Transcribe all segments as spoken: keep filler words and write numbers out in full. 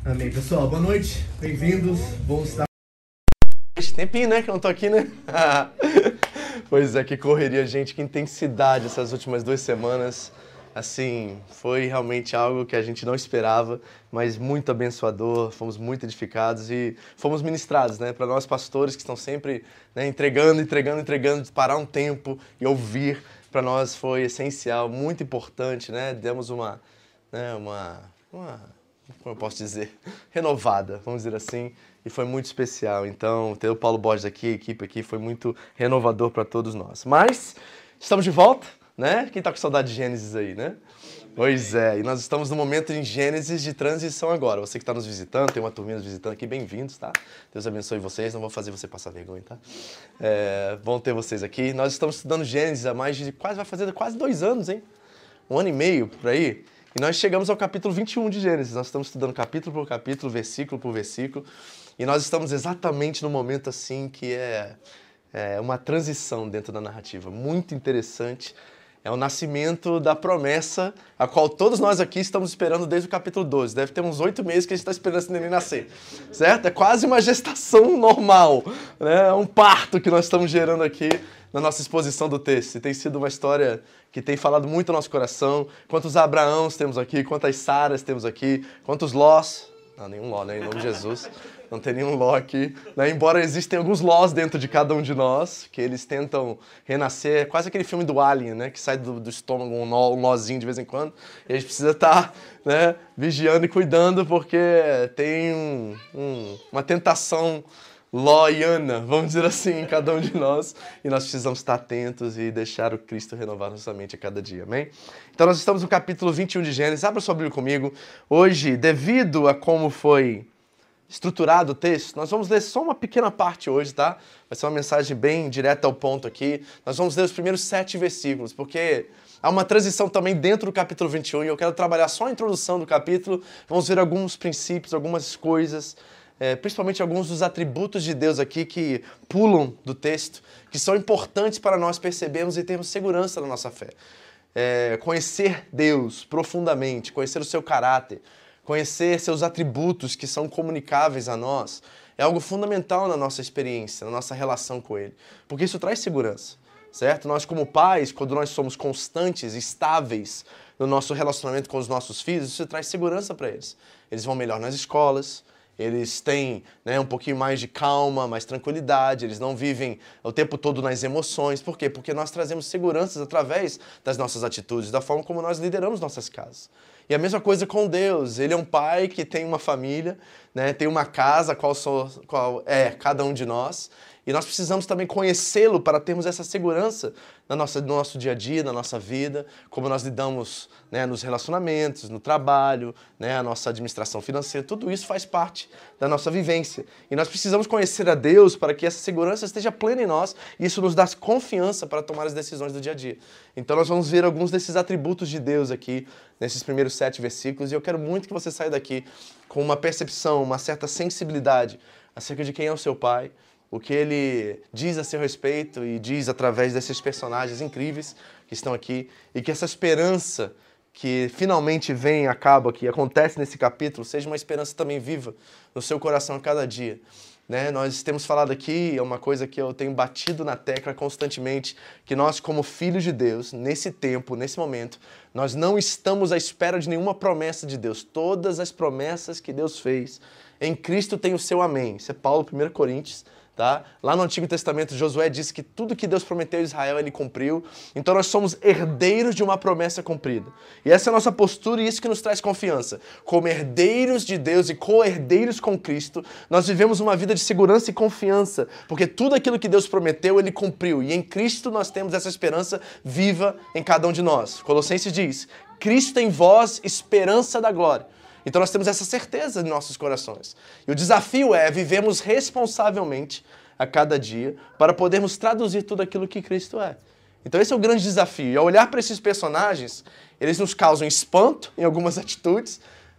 Amém. Pessoal, boa noite. Bem-vindos. Bom estar. Tempinho, né? Que eu não tô aqui, né? Pois é, que correria, gente. Que intensidade essas últimas duas semanas. Assim, foi realmente algo que a gente não esperava, mas muito abençoador. Fomos muito edificados e fomos ministrados, né? Para nós pastores que estão sempre, né, entregando, entregando, entregando, parar um tempo e ouvir. Para nós foi essencial, muito importante, né? Demos uma, né, uma, uma, como eu posso dizer, renovada, vamos dizer assim, e foi muito especial. Então, ter o Paulo Borges aqui, a equipe aqui, foi muito renovador para todos nós. Mas, estamos de volta, né? Quem tá com saudade de Gênesis aí, né? Pois é, e nós estamos no momento em Gênesis de transição agora. Você que está nos visitando, tem uma turminha nos visitando aqui, bem-vindos, tá? Deus abençoe vocês, não vou fazer você passar vergonha, tá? É, bom ter vocês aqui. Nós estamos estudando Gênesis há mais de, quase, vai fazer quase dois anos, hein? Um ano e meio, por aí. E nós chegamos ao capítulo vinte e um de Gênesis. Nós estamos estudando capítulo por capítulo, versículo por versículo. E nós estamos exatamente no momento, assim, que é, é uma transição dentro da narrativa. Muito interessante. É o nascimento da promessa, a qual todos nós aqui estamos esperando desde o capítulo doze. Deve ter uns oito meses que a gente está esperando esse neném nascer, certo? É quase uma gestação normal, né? É um parto que nós estamos gerando aqui na nossa exposição do texto. E tem sido uma história que tem falado muito ao nosso coração. Quantos Abraãos temos aqui, quantas Saras temos aqui, quantos Lós. Não, nenhum Ló, né? Em nome de Jesus. Não tem nenhum Ló aqui. Né? Embora existem alguns Lós dentro de cada um de nós, que eles tentam renascer. É quase aquele filme do Alien, né? Que sai do, do estômago um, nó, um nozinho de vez em quando. E a gente precisa estar, né, vigiando e cuidando, porque tem um, um, uma tentação loiana, vamos dizer assim, em cada um de nós. E nós precisamos estar atentos e deixar o Cristo renovar nossa mente a cada dia, amém? Então nós estamos no capítulo vinte e um de Gênesis. Abra sua Bíblia comigo. Hoje, devido a como foi estruturado o texto, nós vamos ler só uma pequena parte hoje, tá? Vai ser uma mensagem bem direta ao ponto aqui. Nós vamos ler os primeiros sete versículos, porque há uma transição também dentro do capítulo vinte e um, e eu quero trabalhar só a introdução do capítulo. Vamos ver alguns princípios, algumas coisas, é, principalmente alguns dos atributos de Deus aqui que pulam do texto, que são importantes para nós percebermos e termos segurança na nossa fé. É, conhecer Deus profundamente, conhecer o seu caráter, conhecer seus atributos que são comunicáveis a nós, é algo fundamental na nossa experiência, na nossa relação com Ele. Porque isso traz segurança, certo? Nós como pais, quando nós somos constantes, estáveis no nosso relacionamento com os nossos filhos, isso traz segurança para eles. Eles vão melhor nas escolas, eles têm, né, um pouquinho mais de calma, mais tranquilidade, eles não vivem o tempo todo nas emoções. Por quê? Porque nós trazemos seguranças através das nossas atitudes, da forma como nós lideramos nossas casas. E a mesma coisa com Deus. Ele é um pai que tem uma família, né, tem uma casa, qual, sou, qual é cada um de nós. E nós precisamos também conhecê-lo para termos essa segurança na nossa, no nosso dia a dia, na nossa vida, como nós lidamos, né, nos relacionamentos, no trabalho, né, a nossa administração financeira. Tudo isso faz parte da nossa vivência. E nós precisamos conhecer a Deus para que essa segurança esteja plena em nós e isso nos dá confiança para tomar as decisões do dia a dia. Então nós vamos ver alguns desses atributos de Deus aqui, nesses primeiros sete versículos, e eu quero muito que você saia daqui com uma percepção, uma certa sensibilidade acerca de quem é o seu Pai, o que Ele diz a seu respeito e diz através desses personagens incríveis que estão aqui, e que essa esperança que finalmente vem, acaba, que acontece nesse capítulo, seja uma esperança também viva no seu coração a cada dia. Né? Nós temos falado aqui, é uma coisa que eu tenho batido na tecla constantemente, que nós como filhos de Deus, nesse tempo, nesse momento, nós não estamos à espera de nenhuma promessa de Deus. Todas as promessas que Deus fez em Cristo tem o seu amém. Isso é Paulo, primeira Coríntios. Tá? Lá no Antigo Testamento, Josué disse que tudo que Deus prometeu a Israel, Ele cumpriu. Então nós somos herdeiros de uma promessa cumprida. E essa é a nossa postura e isso que nos traz confiança. Como herdeiros de Deus e co-herdeiros com Cristo, nós vivemos uma vida de segurança e confiança, porque tudo aquilo que Deus prometeu, Ele cumpriu. E em Cristo nós temos essa esperança viva em cada um de nós. Colossenses diz, Cristo em vós, esperança da glória. Então nós temos essa certeza em nossos corações. E o desafio é vivermos responsavelmente a cada dia para podermos traduzir tudo aquilo que Cristo é. Então esse é o grande desafio. E ao olhar para esses personagens, eles nos causam espanto em algumas atitudes,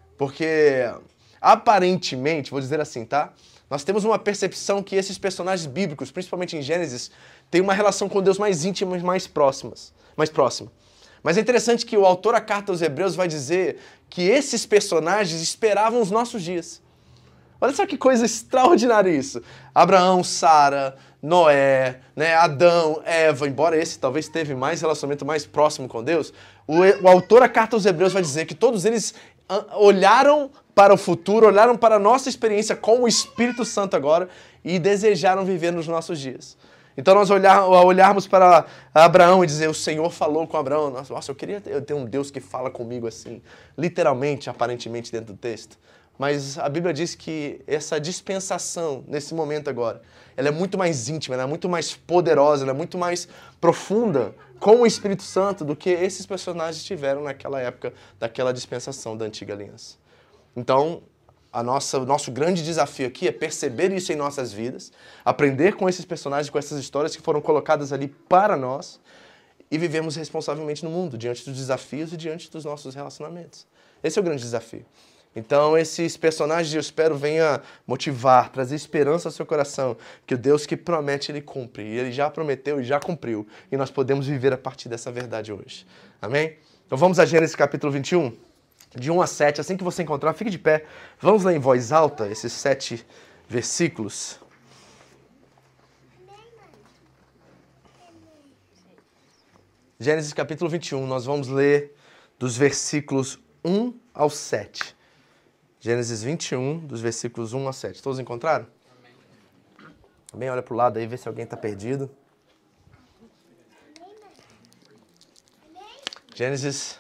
porque aparentemente, vou dizer assim, tá? Nós temos uma percepção que esses personagens bíblicos, principalmente em Gênesis, têm uma relação com Deus mais íntima e mais próximas, mais próxima. Mas é interessante que o autor da carta aos Hebreus vai dizer que esses personagens esperavam os nossos dias. Olha só que coisa extraordinária isso. Abraão, Sara, Noé, né, Adão, Eva, embora esse talvez teve mais relacionamento mais próximo com Deus, o, o autor da carta aos Hebreus vai dizer que todos eles olharam para o futuro, olharam para a nossa experiência com o Espírito Santo agora e desejaram viver nos nossos dias. Então nós olhar, olharmos para Abraão e dizer, o Senhor falou com Abraão, nossa, eu queria ter um Deus que fala comigo assim, literalmente, aparentemente dentro do texto. Mas a Bíblia diz que essa dispensação, nesse momento agora, ela é muito mais íntima, ela é muito mais poderosa, ela é muito mais profunda com o Espírito Santo do que esses personagens tiveram naquela época daquela dispensação da antiga aliança. Então, a nossa, o nosso grande desafio aqui é perceber isso em nossas vidas, aprender com esses personagens, com essas histórias que foram colocadas ali para nós e vivemos responsavelmente no mundo, diante dos desafios e diante dos nossos relacionamentos. Esse é o grande desafio. Então, esses personagens, eu espero, venha motivar, trazer esperança ao seu coração, que o Deus que promete, Ele cumpre. E Ele já prometeu e já cumpriu. E nós podemos viver a partir dessa verdade hoje. Amém? Então, vamos a Gênesis capítulo vinte e um, de um a sete. Assim que você encontrar, fique de pé. Vamos ler em voz alta esses sete versículos. Gênesis capítulo vinte e um, nós vamos ler dos versículos um ao sete. Gênesis vinte e um, dos versículos um a sete. Todos encontraram? Amém? Olha para o lado aí, vê se alguém está perdido. Gênesis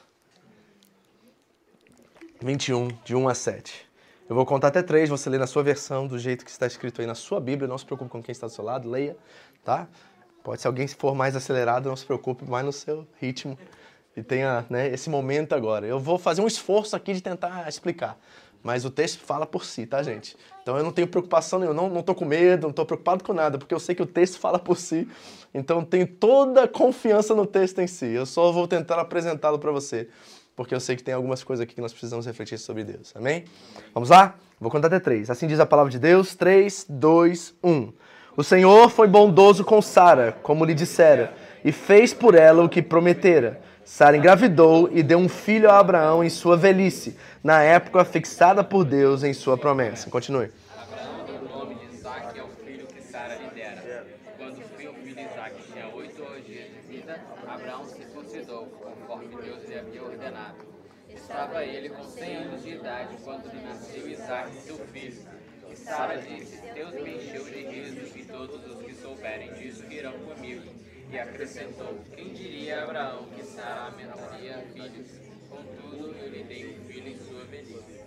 vinte e um, de um a sete. Eu vou contar até três, você lê na sua versão, do jeito que está escrito aí na sua Bíblia. Não se preocupe com quem está do seu lado, leia, tá? Pode ser alguém que for mais acelerado, não se preocupe, vai no seu ritmo e tenha, né, esse momento agora. Eu vou fazer um esforço aqui de tentar explicar. Mas o texto fala por si, tá, gente? Então eu não tenho preocupação nenhuma, não, não tô com medo, não tô preocupado com nada, porque eu sei que o texto fala por si. Então eu tenho toda a confiança no texto em si. Eu só vou tentar apresentá-lo para você, porque eu sei que tem algumas coisas aqui que nós precisamos refletir sobre Deus. Amém? Vamos lá? Vou contar até três. Assim diz a palavra de Deus. Três, dois, um. O Senhor foi bondoso com Sara, como lhe dissera, e fez por ela o que prometera. Sara engravidou e deu um filho a Abraão em sua velhice, na época fixada por Deus em sua promessa. Continue. Abraão deu o nome de Isaque ao filho que Sara lhe dera. Quando o filho Isaque tinha oito dias de vida, Abraão se circuncidou, conforme Deus lhe havia ordenado. Estava ele com cem anos de idade quando lhe nasceu Isaque, seu filho. E Sara disse, Deus me encheu de riso, e todos os que souberem disso irão comigo. E acrescentou, quem diria a Abraão que Sara amamentaria filhos? Contudo, eu lhe dei um filho em sua velhice.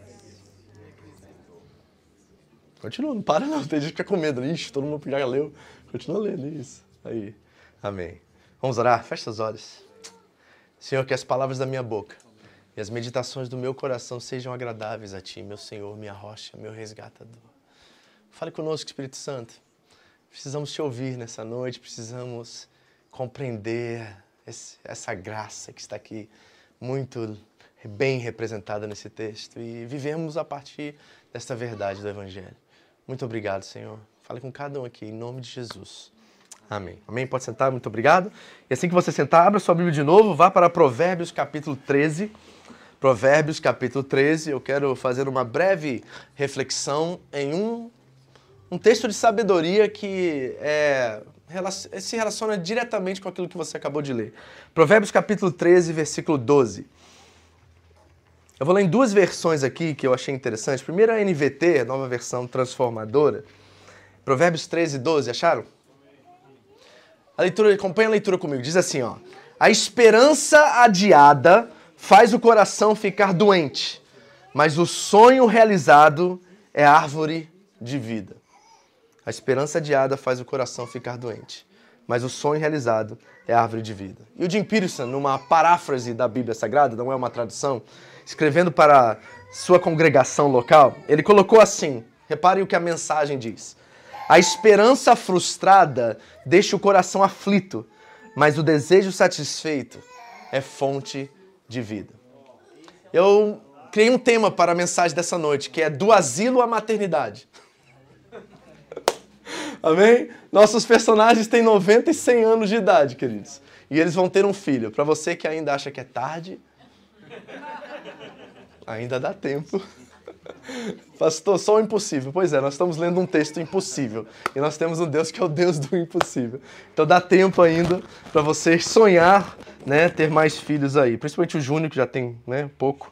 Continua, não para não, tem gente que fica com medo. Ixi, todo mundo já leu. Continua lendo isso. Aí, amém. Vamos orar? Fecha os olhos. Senhor, que as palavras da minha boca e as meditações do meu coração sejam agradáveis a Ti, meu Senhor, minha rocha, meu resgatador. Fale conosco, Espírito Santo. Precisamos Te ouvir nessa noite, precisamos compreender esse, essa graça que está aqui muito bem representada nesse texto e vivemos a partir desta verdade do Evangelho. Muito obrigado, Senhor. Fale com cada um aqui, em nome de Jesus. Amém. Amém? Pode sentar, muito obrigado. E assim que você sentar, abra sua Bíblia de novo, vá para Provérbios capítulo treze. Provérbios capítulo treze, eu quero fazer uma breve reflexão em um, um texto de sabedoria que é... se relaciona diretamente com aquilo que você acabou de ler. Provérbios capítulo treze, versículo doze. Eu vou ler em duas versões aqui que eu achei interessante. Primeiro a N V T, a nova versão transformadora. Provérbios treze, doze, acharam? A leitura, acompanha a leitura comigo. Diz assim, ó. A esperança adiada faz o coração ficar doente, mas o sonho realizado é árvore de vida. A esperança adiada faz o coração ficar doente, mas o sonho realizado é árvore de vida. E o Jim Peterson, numa paráfrase da Bíblia Sagrada, não é uma tradução, escrevendo para sua congregação local, ele colocou assim, reparem o que a mensagem diz. A esperança frustrada deixa o coração aflito, mas o desejo satisfeito é fonte de vida. Eu criei um tema para a mensagem dessa noite, que é do asilo à maternidade. Amém? Nossos personagens têm noventa e cem anos de idade, queridos. E eles vão ter um filho. Para você que ainda acha que é tarde, ainda dá tempo. Pastor, só o impossível. Pois é, nós estamos lendo um texto impossível. E nós temos um Deus que é o Deus do impossível. Então dá tempo ainda para você sonhar, né, ter mais filhos aí. Principalmente o Júnior, que já tem, né, pouco.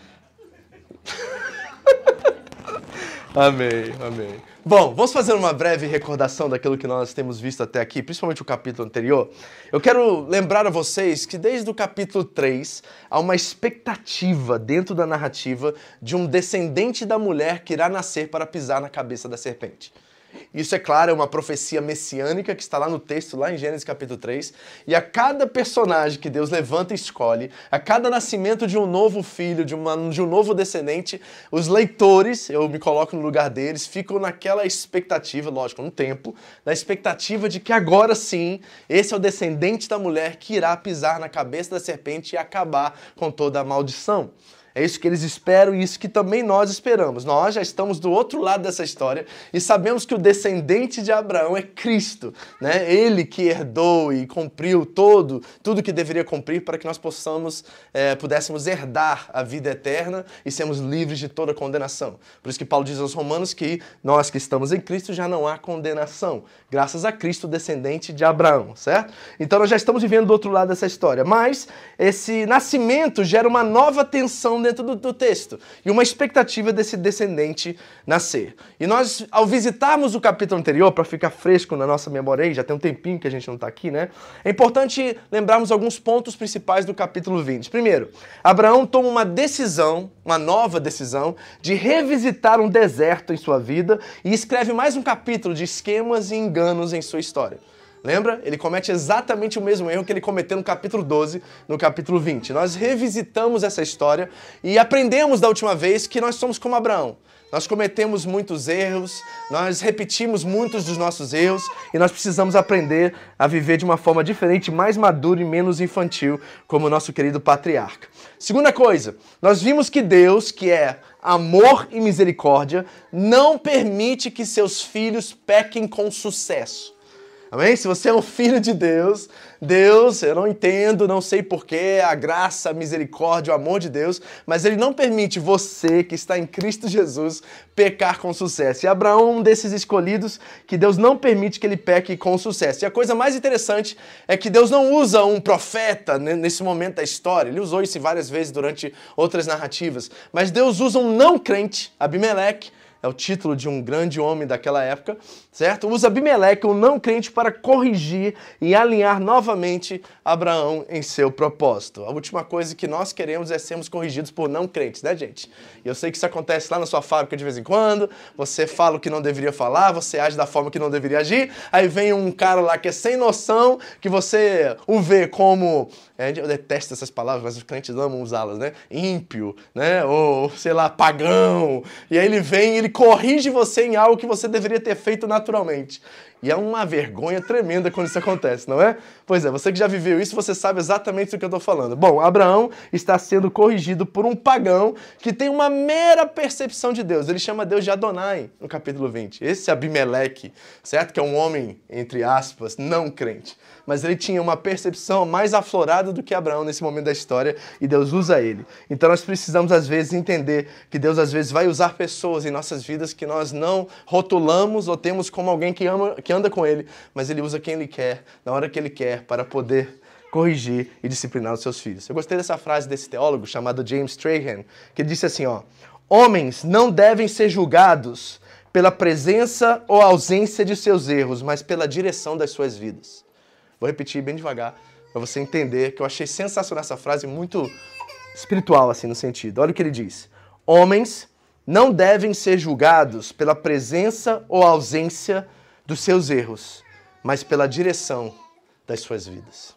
Amém, amém. Bom, vamos fazer uma breve recordação daquilo que nós temos visto até aqui, principalmente o capítulo anterior. Eu quero lembrar a vocês que desde o capítulo três há uma expectativa dentro da narrativa de um descendente da mulher que irá nascer para pisar na cabeça da serpente. Isso, é claro, é uma profecia messiânica que está lá no texto, lá em Gênesis capítulo três. E a cada personagem que Deus levanta e escolhe, a cada nascimento de um novo filho, de, uma, de um novo descendente, os leitores, eu me coloco no lugar deles, ficam naquela expectativa, lógico, no tempo, na expectativa de que agora sim, esse é o descendente da mulher que irá pisar na cabeça da serpente e acabar com toda a maldição. É isso que eles esperam e isso que também nós esperamos. Nós já estamos do outro lado dessa história e sabemos que o descendente de Abraão é Cristo, né? Ele que herdou e cumpriu todo, tudo que deveria cumprir para que nós possamos, é, pudéssemos herdar a vida eterna e sermos livres de toda condenação. Por isso que Paulo diz aos Romanos que nós que estamos em Cristo já não há condenação, graças a Cristo, descendente de Abraão, certo? Então nós já estamos vivendo do outro lado dessa história, mas esse nascimento gera uma nova tensão dentro do, do texto e uma expectativa desse descendente nascer. E nós, ao visitarmos o capítulo anterior, para ficar fresco na nossa memória aí, já tem um tempinho que a gente não está aqui, né? É importante lembrarmos alguns pontos principais do capítulo vinte. Primeiro, Abraão toma uma decisão, uma nova decisão, de revisitar um deserto em sua vida e escreve mais um capítulo de esquemas e enganos em sua história. Lembra? Ele comete exatamente o mesmo erro que ele cometeu no capítulo doze, no capítulo vinte. Nós revisitamos essa história e aprendemos da última vez que nós somos como Abraão. Nós cometemos muitos erros, nós repetimos muitos dos nossos erros e nós precisamos aprender a viver de uma forma diferente, mais madura e menos infantil, como o nosso querido patriarca. Segunda coisa, nós vimos que Deus, que é amor e misericórdia, não permite que seus filhos pequem com sucesso. Amém? Se você é um filho de Deus, Deus, eu não entendo, não sei porquê, a graça, a misericórdia, o amor de Deus, mas Ele não permite você, que está em Cristo Jesus, pecar com sucesso. E Abraão é um desses escolhidos que Deus não permite que ele peque com sucesso. E a coisa mais interessante é que Deus não usa um profeta nesse momento da história. Ele usou isso várias vezes durante outras narrativas. Mas Deus usa um não crente, Abimeleque, é o título de um grande homem daquela época, certo? Usa Abimeleque, um não crente, para corrigir e alinhar novamente Abraão em seu propósito. A última coisa que nós queremos é sermos corrigidos por não crentes, né, gente? E eu sei que isso acontece lá na sua fábrica de vez em quando, você fala o que não deveria falar, você age da forma que não deveria agir, aí vem um cara lá que é sem noção, que você o vê como... Eu detesto essas palavras, mas os crentes amam usá-las, né? Ímpio, né? Ou, sei lá, pagão. E aí ele vem e ele corrige você em algo que você deveria ter feito naturalmente. E é uma vergonha tremenda quando isso acontece, não é? Pois é, você que já viveu isso, você sabe exatamente do que eu estou falando. Bom, Abraão está sendo corrigido por um pagão que tem uma mera percepção de Deus. Ele chama Deus de Adonai, no capítulo vinte. Esse Abimeleque, certo? Que é um homem, entre aspas, não crente. Mas ele tinha uma percepção mais aflorada do que Abraão nesse momento da história e Deus usa ele. Então nós precisamos, às vezes, entender que Deus, às vezes, vai usar pessoas em nossas vidas que nós não rotulamos ou temos como alguém que ama, que anda com ele, mas ele usa quem ele quer, na hora que ele quer, para poder corrigir e disciplinar os seus filhos. Eu gostei dessa frase desse teólogo chamado James Trahan, que ele disse assim, ó: homens não devem ser julgados pela presença ou ausência de seus erros, mas pela direção das suas vidas. Vou repetir bem devagar, para você entender, que eu achei sensacional essa frase, muito espiritual, assim, no sentido. Olha o que ele diz. Homens não devem ser julgados pela presença ou ausência dos seus erros, mas pela direção das suas vidas.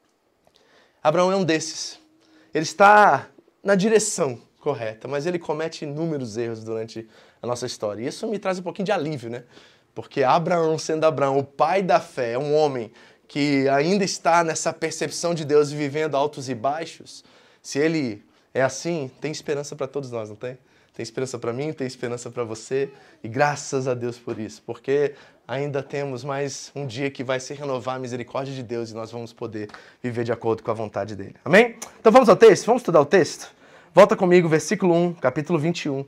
Abraão é um desses. Ele está na direção correta, mas ele comete inúmeros erros durante a nossa história. E isso me traz um pouquinho de alívio, né? Porque Abraão, sendo Abraão, o pai da fé, é um homem que ainda está nessa percepção de Deus e vivendo altos e baixos. Se ele é assim, tem esperança para todos nós, não tem? Tem esperança para mim, tem esperança para você. E graças a Deus por isso, porque ainda temos mais um dia que vai se renovar a misericórdia de Deus e nós vamos poder viver de acordo com a vontade dele. Amém? Então vamos ao texto? Vamos estudar o texto? Volta comigo, versículo um, capítulo vinte e um.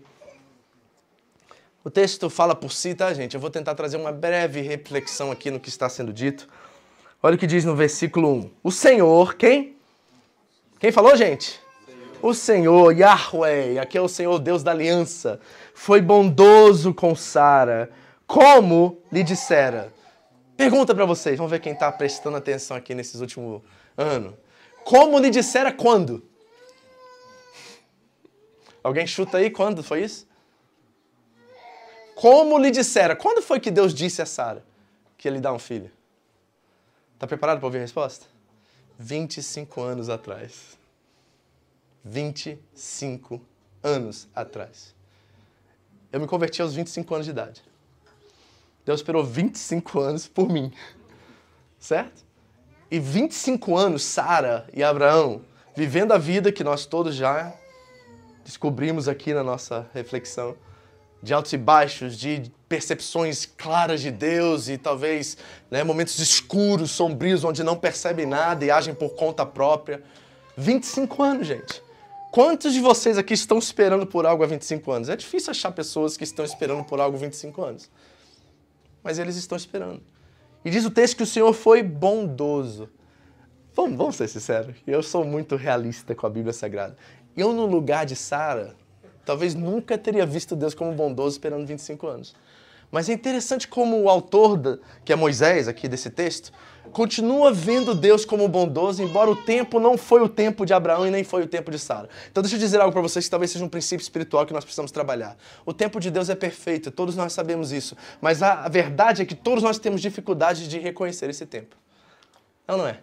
O texto fala por si, tá, gente? Eu vou tentar trazer uma breve reflexão aqui no que está sendo dito. Olha o que diz no versículo um. O Senhor, quem? Quem falou, gente? O Senhor, Yahweh, aqui é o Senhor Deus da aliança, foi bondoso com Sara, como lhe dissera. Pergunta para vocês, vamos ver quem está prestando atenção aqui nesses últimos anos. Como lhe dissera quando? Alguém chuta aí quando foi isso? Como lhe dissera? Quando foi que Deus disse a Sara que ia lhe dar um filho? Está preparado para ouvir a resposta? vinte e cinco anos atrás. vinte e cinco anos atrás. Eu me converti aos vinte e cinco anos de idade. Deus esperou vinte e cinco anos por mim. Certo? E vinte e cinco anos, Sara e Abraão, vivendo a vida que nós todos já descobrimos aqui na nossa reflexão, de altos e baixos, de percepções claras de Deus e talvez, né, momentos escuros, sombrios, onde não percebem nada e agem por conta própria. vinte e cinco anos, gente. Quantos de vocês aqui estão esperando por algo há vinte e cinco anos? É difícil achar pessoas que estão esperando por algo há vinte e cinco anos. Mas eles estão esperando. E diz o texto que o Senhor foi bondoso. Vamos, vamos ser sinceros. Eu sou muito realista com a Bíblia Sagrada. Eu, no lugar de Sara, talvez nunca teria visto Deus como bondoso esperando vinte e cinco anos. Mas é interessante como o autor, da, que é Moisés, aqui desse texto, continua vendo Deus como bondoso, embora o tempo não foi o tempo de Abraão e nem foi o tempo de Sara. Então deixa eu dizer algo para vocês que talvez seja um princípio espiritual que nós precisamos trabalhar. O tempo de Deus é perfeito, todos nós sabemos isso. Mas a, a verdade é que todos nós temos dificuldade de reconhecer esse tempo. Não, não é?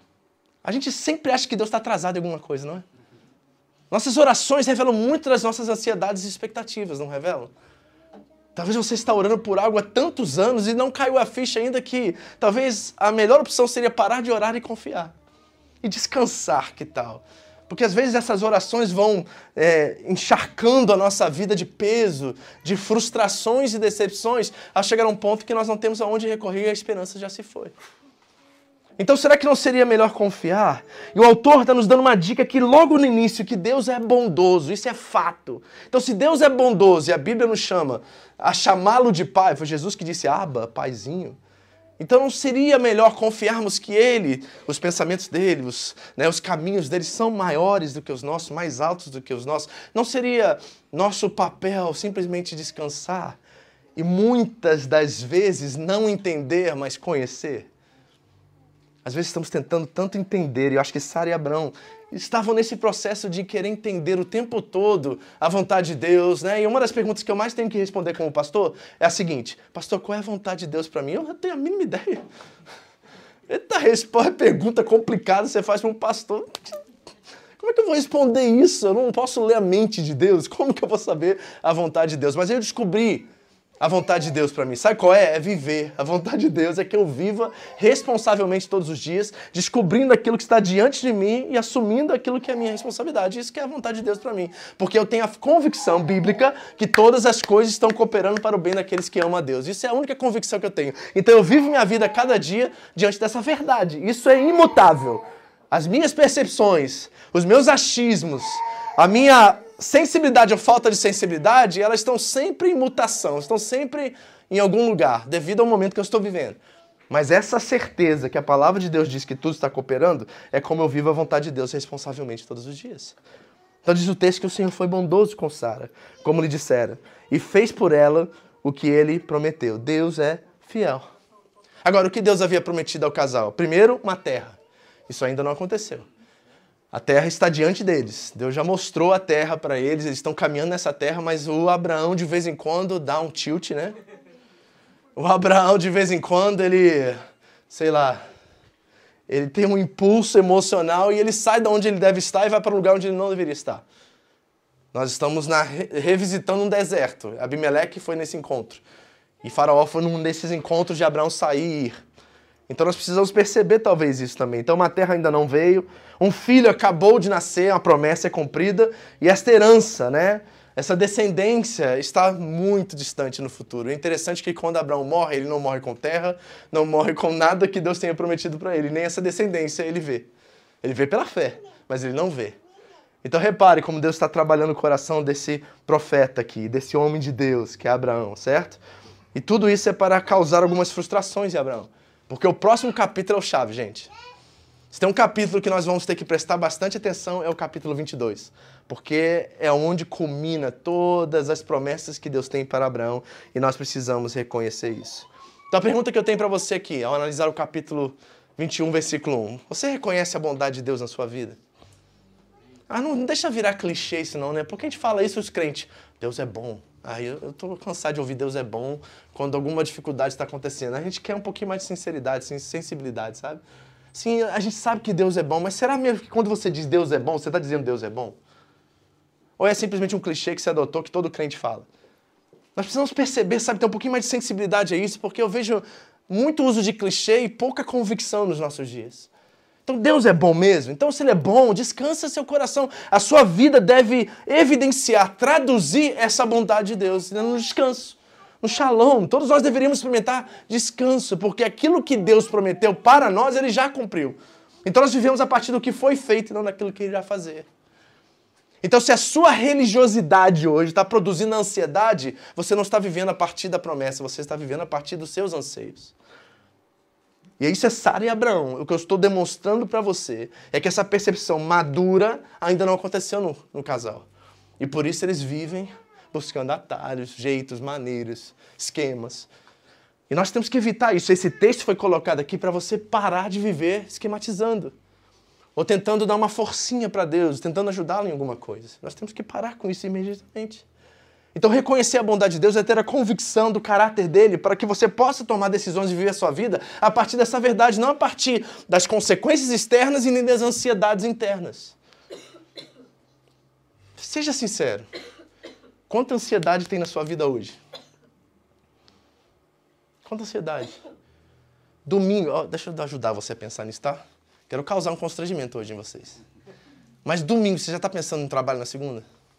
A gente sempre acha que Deus está atrasado em alguma coisa, não é? Nossas orações revelam muito das nossas ansiedades e expectativas, não revelam? Talvez você está orando por algo há tantos anos e não caiu a ficha ainda que talvez a melhor opção seria parar de orar e confiar. E descansar, que tal? Porque às vezes essas orações vão é, encharcando a nossa vida de peso, de frustrações e decepções, a chegar a um ponto que nós não temos aonde recorrer e a esperança já se foi. Então, será que não seria melhor confiar? E o autor está nos dando uma dica aqui logo no início, que Deus é bondoso, isso é fato. Então, se Deus é bondoso e a Bíblia nos chama a chamá-lo de pai, foi Jesus que disse, Abba, paizinho. Então, não seria melhor confiarmos que Ele, os pensamentos dEle, os, né, os caminhos dEle são maiores do que os nossos, mais altos do que os nossos? Não seria nosso papel simplesmente descansar e muitas das vezes não entender, mas conhecer? Às vezes estamos tentando tanto entender, e eu acho que Sara e Abraão estavam nesse processo de querer entender o tempo todo a vontade de Deus, né? E uma das perguntas que eu mais tenho que responder como pastor é a seguinte, pastor, qual é a vontade de Deus para mim? Eu não tenho a mínima ideia. Eita, resposta, pergunta complicada você faz para um pastor. Como é que eu vou responder isso? Eu não posso ler a mente de Deus. Como que eu vou saber a vontade de Deus? Mas eu descobri a vontade de Deus para mim. Sabe qual é? É viver. A vontade de Deus é que eu viva responsavelmente todos os dias, descobrindo aquilo que está diante de mim e assumindo aquilo que é a minha responsabilidade. Isso que é a vontade de Deus para mim. Porque eu tenho a convicção bíblica que todas as coisas estão cooperando para o bem daqueles que amam a Deus. Isso é a única convicção que eu tenho. Então eu vivo minha vida cada dia diante dessa verdade. Isso é imutável. As minhas percepções, os meus achismos, a minha sensibilidade ou falta de sensibilidade, elas estão sempre em mutação, estão sempre em algum lugar, devido ao momento que eu estou vivendo. Mas essa certeza que a palavra de Deus diz que tudo está cooperando, é como eu vivo a vontade de Deus responsavelmente todos os dias. Então diz o texto que o Senhor foi bondoso com Sara, como lhe dissera, e fez por ela o que ele prometeu. Deus é fiel. Agora, o que Deus havia prometido ao casal? Primeiro, uma terra. Isso ainda não aconteceu. A terra está diante deles. Deus já mostrou a terra para eles, eles estão caminhando nessa terra, mas o Abraão de vez em quando dá um tilt, né? O Abraão de vez em quando, ele, sei lá, ele tem um impulso emocional e ele sai de onde ele deve estar e vai para um lugar onde ele não deveria estar. Nós estamos na, revisitando um deserto. Abimeleque foi nesse encontro. E Faraó foi num desses encontros de Abraão sair e ir. Então nós precisamos perceber talvez isso também. Então uma terra ainda não veio, um filho acabou de nascer, uma promessa é cumprida, e esta herança, né? Essa descendência está muito distante no futuro. É interessante que quando Abraão morre, ele não morre com terra, não morre com nada que Deus tenha prometido para ele. Nem essa descendência ele vê. Ele vê pela fé, mas ele não vê. Então repare como Deus está trabalhando o coração desse profeta aqui, desse homem de Deus, que é Abraão, certo? E tudo isso é para causar algumas frustrações em Abraão. Porque o próximo capítulo é o chave, gente. Se tem um capítulo que nós vamos ter que prestar bastante atenção, é o capítulo vinte e dois. Porque é onde culmina todas as promessas que Deus tem para Abraão e nós precisamos reconhecer isso. Então a pergunta que eu tenho para você aqui, ao analisar o capítulo vinte e um, versículo um, você reconhece a bondade de Deus na sua vida? Ah, não, não deixa virar clichê isso não, né? Porque a gente fala isso os crentes, Deus é bom. Ah, eu estou cansado de ouvir Deus é bom quando alguma dificuldade está acontecendo. A gente quer um pouquinho mais de sinceridade, sensibilidade, sabe? Sim, a gente sabe que Deus é bom, mas será mesmo que quando você diz Deus é bom, você está dizendo Deus é bom? Ou é simplesmente um clichê que você adotou, que todo crente fala? Nós precisamos perceber, sabe, ter um pouquinho mais de sensibilidade a isso, porque eu vejo muito uso de clichê e pouca convicção nos nossos dias. Então Deus é bom mesmo? Então se Ele é bom, descansa seu coração. A sua vida deve evidenciar, traduzir essa bondade de Deus no descanso, no shalom. Todos nós deveríamos experimentar descanso, porque aquilo que Deus prometeu para nós, Ele já cumpriu. Então nós vivemos a partir do que foi feito e não daquilo que Ele irá fazer. Então se a sua religiosidade hoje está produzindo ansiedade, você não está vivendo a partir da promessa, você está vivendo a partir dos seus anseios. E isso é Sara e Abraão. O que eu estou demonstrando para você é que essa percepção madura ainda não aconteceu no, no casal. E por isso eles vivem buscando atalhos, jeitos, maneiras, esquemas. E nós temos que evitar isso. Esse texto foi colocado aqui para você parar de viver esquematizando. Ou tentando dar uma forcinha para Deus, tentando ajudá-lo em alguma coisa. Nós temos que parar com isso imediatamente. Então reconhecer a bondade de Deus é ter a convicção do caráter dele para que você possa tomar decisões e viver a sua vida a partir dessa verdade, não a partir das consequências externas e nem das ansiedades internas. Seja sincero. Quanta ansiedade tem na sua vida hoje? Quanta ansiedade? Domingo, ó, deixa eu ajudar você a pensar nisso, tá? Quero causar um constrangimento hoje em vocês. Mas domingo, você já está pensando no trabalho na segunda?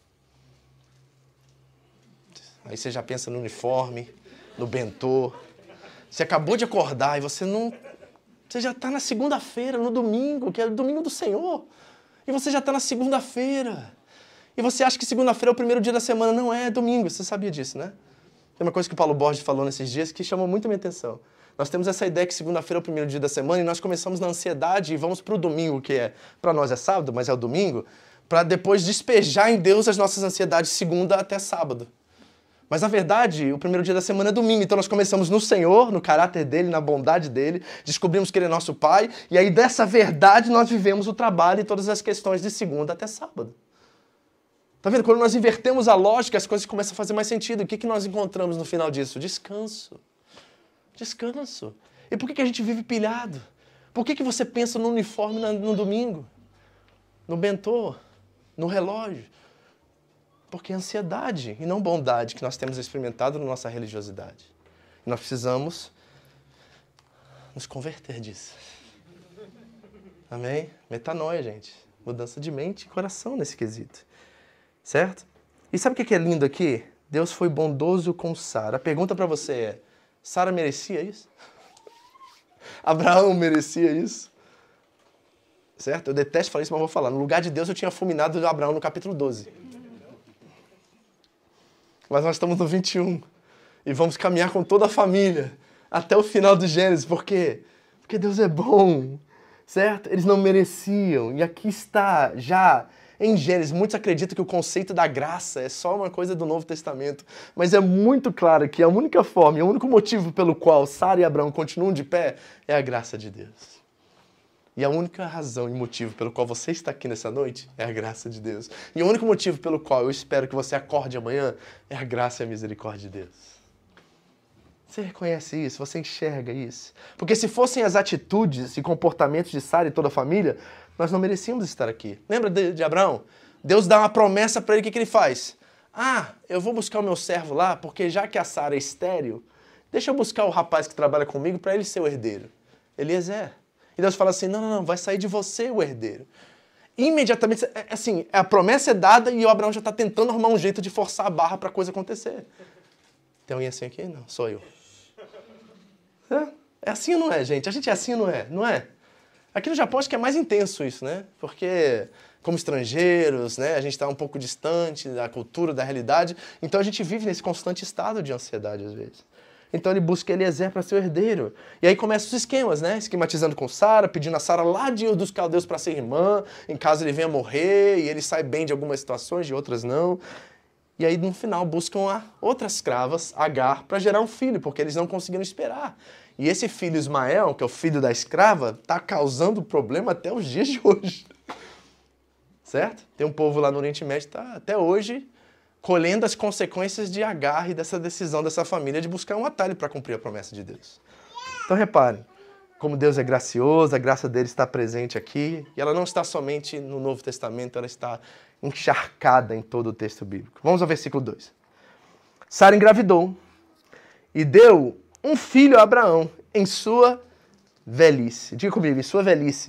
Aí você já pensa no uniforme, no bentô. Você acabou de acordar e você não... Você já está na segunda-feira, no domingo, que é o domingo do Senhor. E você já está na segunda-feira. E você acha que segunda-feira é o primeiro dia da semana. Não é, é domingo. Você sabia disso, né? Tem uma coisa que o Paulo Borges falou nesses dias que chamou muito a minha atenção. Nós temos essa ideia que segunda-feira é o primeiro dia da semana e nós começamos na ansiedade e vamos para o domingo, que é, para nós é sábado, mas é o domingo, para depois despejar em Deus as nossas ansiedades segunda até sábado. Mas, na verdade, o primeiro dia da semana é domingo, então nós começamos no Senhor, no caráter dele, na bondade dele, descobrimos que ele é nosso Pai, e aí dessa verdade nós vivemos o trabalho e todas as questões de segunda até sábado. Tá vendo? Quando nós invertemos a lógica, as coisas começam a fazer mais sentido. O que, que nós encontramos no final disso? Descanso. Descanso. E por que, que a gente vive pilhado? Por que, que você pensa no uniforme no domingo? No bentô? No relógio? Porque é ansiedade e não bondade que nós temos experimentado na nossa religiosidade. E nós precisamos nos converter disso. Amém? Metanoia, gente. Mudança de mente e coração nesse quesito. Certo? E sabe o que é lindo aqui? Deus foi bondoso com Sara. A pergunta para você é, Sara merecia isso? Abraão merecia isso? Certo? Eu detesto falar isso, mas vou falar. No lugar de Deus eu tinha fulminado Abraão no capítulo doze. Mas nós estamos no vinte e um e vamos caminhar com toda a família até o final do Gênesis. Por quê? Porque Deus é bom, certo? Eles não mereciam. E aqui está, já em Gênesis, muitos acreditam que o conceito da graça é só uma coisa do Novo Testamento. Mas é muito claro que a única forma e o único motivo pelo qual Sara e Abraão continuam de pé é a graça de Deus. E a única razão e motivo pelo qual você está aqui nessa noite é a graça de Deus. E o único motivo pelo qual eu espero que você acorde amanhã é a graça e a misericórdia de Deus. Você reconhece isso? Você enxerga isso? Porque se fossem as atitudes e comportamentos de Sara e toda a família, nós não merecíamos estar aqui. Lembra de, de Abraão? Deus dá uma promessa para ele, o que, que ele faz? Ah, eu vou buscar o meu servo lá, porque já que a Sara é estéril, deixa eu buscar o rapaz que trabalha comigo para ele ser o herdeiro. Eliezer. E Deus fala assim, não, não, não, vai sair de você o herdeiro. imediatamente, assim, a promessa é dada e o Abraão já está tentando arrumar um jeito de forçar a barra para a coisa acontecer. Tem alguém assim aqui? Não, sou eu. É, é assim ou não é, gente? A gente é assim ou não é? Não é? Aqui no Japão acho que é mais intenso isso, né? Porque como estrangeiros, né, a gente está um pouco distante da cultura, da realidade, então a gente vive nesse constante estado de ansiedade às vezes. Então ele busca Eliezer para ser o herdeiro. E aí começam os esquemas, né? Esquematizando com Sara, pedindo a Sara lá de Ur dos Caldeus para ser irmã, em caso ele venha morrer, e ele sai bem de algumas situações, de outras não. E aí no final buscam a outra escravas, Agar, para gerar um filho, porque eles não conseguiram esperar. E esse filho Ismael, que é o filho da escrava, está causando problema até os dias de hoje. Certo? Tem um povo lá no Oriente Médio que está até hoje colhendo as consequências de Agar e dessa decisão dessa família de buscar um atalho para cumprir a promessa de Deus. Então reparem, como Deus é gracioso, a graça dele está presente aqui, e ela não está somente no Novo Testamento, ela está encharcada em todo o texto bíblico. Vamos ao versículo dois. Sara engravidou e deu um filho a Abraão em sua velhice. Diga comigo, em sua velhice.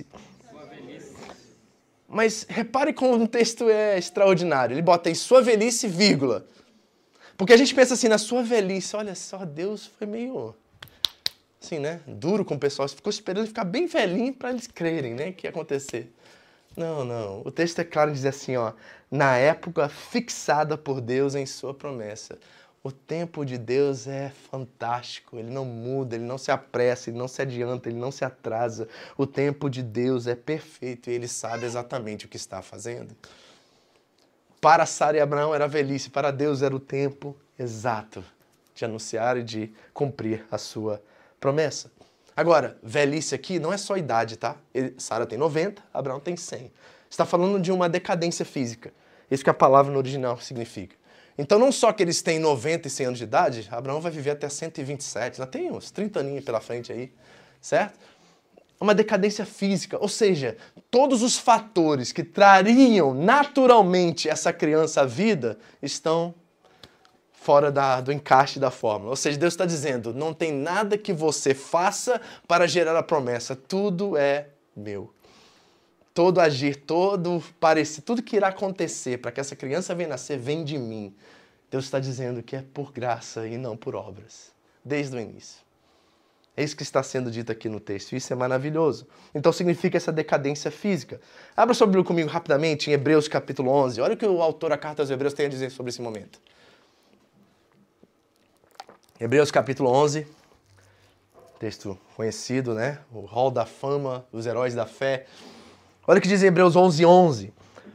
Mas repare como o texto é extraordinário. Ele bota em sua velhice, vírgula. Porque a gente pensa assim, na sua velhice, olha só, Deus foi meio, assim, né, duro com o pessoal. Ficou esperando ele ficar bem velhinho para eles crerem, né, que ia acontecer. Não, não. O texto é claro em dizer assim, ó, na época fixada por Deus em sua promessa. O tempo de Deus é fantástico, ele não muda, ele não se apressa, ele não se adianta, ele não se atrasa. O tempo de Deus é perfeito e ele sabe exatamente o que está fazendo. Para Sara e Abraão era a velhice, para Deus era o tempo exato de anunciar e de cumprir a sua promessa. Agora, velhice aqui não é só idade, tá? Sara tem noventa, Abraão tem cem. Está falando de uma decadência física. Isso que a palavra no original significa. Então, não só que eles têm noventa e cem anos de idade, Abraão vai viver até cento e vinte e sete, já tem uns trinta aninhos pela frente aí, certo? Uma decadência física, ou seja, todos os fatores que trariam naturalmente essa criança à vida estão fora da, do encaixe da fórmula. Ou seja, Deus está dizendo, não tem nada que você faça para gerar a promessa, tudo é meu. Todo agir, todo parecer, tudo que irá acontecer para que essa criança venha nascer, vem de mim. Deus está dizendo que é por graça e não por obras, desde o início. É isso que está sendo dito aqui no texto, e isso é maravilhoso. Então significa essa decadência física. Abra sua Bíblia comigo rapidamente em Hebreus capítulo onze. Olha o que o autor da carta aos Hebreus tem a dizer sobre esse momento. Hebreus capítulo onze, texto conhecido, né? O hall da fama, os heróis da fé. Olha o que diz em Hebreus onze, onze.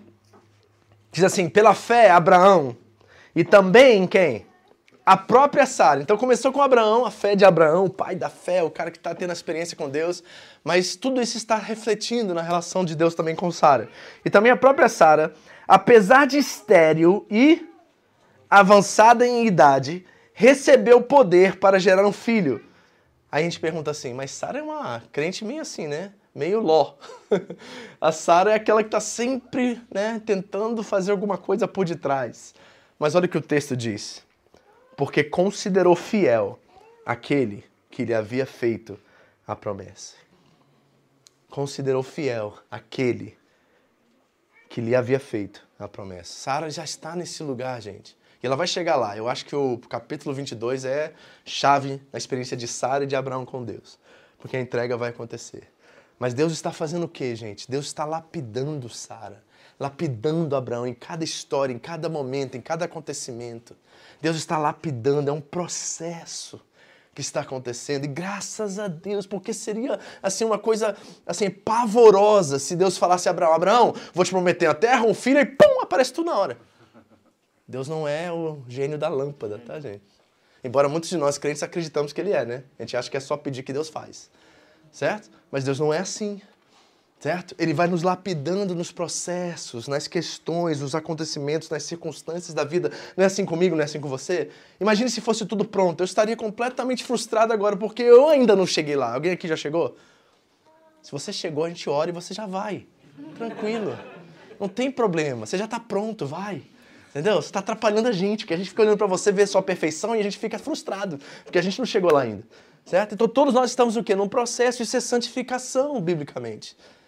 Diz assim, pela fé, Abraão, e também quem? A própria Sara. Então começou com Abraão, a fé de Abraão, o pai da fé, o cara que está tendo a experiência com Deus, mas tudo isso está refletindo na relação de Deus também com Sara. E também a própria Sara, apesar de estéril e avançada em idade, recebeu poder para gerar um filho. Aí a gente pergunta assim, mas Sara é uma crente meio assim, né? Meio ló. A Sara é aquela que está sempre, né, tentando fazer alguma coisa por detrás. Mas olha o que o texto diz. Porque considerou fiel aquele que lhe havia feito a promessa. Considerou fiel aquele que lhe havia feito a promessa. Sara já está nesse lugar, gente. E ela vai chegar lá. Eu acho que o capítulo vinte e dois é chave na experiência de Sara e de Abraão com Deus. Porque a entrega vai acontecer. Mas Deus está fazendo o quê, gente? Deus está lapidando Sara, lapidando Abraão em cada história, em cada momento, em cada acontecimento. Deus está lapidando, é um processo que está acontecendo. E graças a Deus, porque seria assim uma coisa assim pavorosa se Deus falasse a Abraão, Abraão, vou te prometer a terra, um filho, e pum, aparece tudo na hora. Deus não é o gênio da lâmpada, tá, gente? Embora muitos de nós crentes acreditamos que ele é, né? A gente acha que é só pedir que Deus faz. Certo? Mas Deus não é assim, certo? Ele vai nos lapidando nos processos, nas questões, nos acontecimentos, nas circunstâncias da vida. Não é assim comigo, não é assim com você? Imagine se fosse tudo pronto. Eu estaria completamente frustrado agora, porque eu ainda não cheguei lá. Alguém aqui já chegou? Se você chegou, a gente ora e você já vai. Tranquilo. Não tem problema. Você já está pronto, vai. Entendeu? Você está atrapalhando a gente, porque a gente fica olhando para você, ver sua perfeição e a gente fica frustrado, porque a gente não chegou lá ainda. Certo? Então todos nós estamos o quê? Num processo, isso é santificação, biblicamente.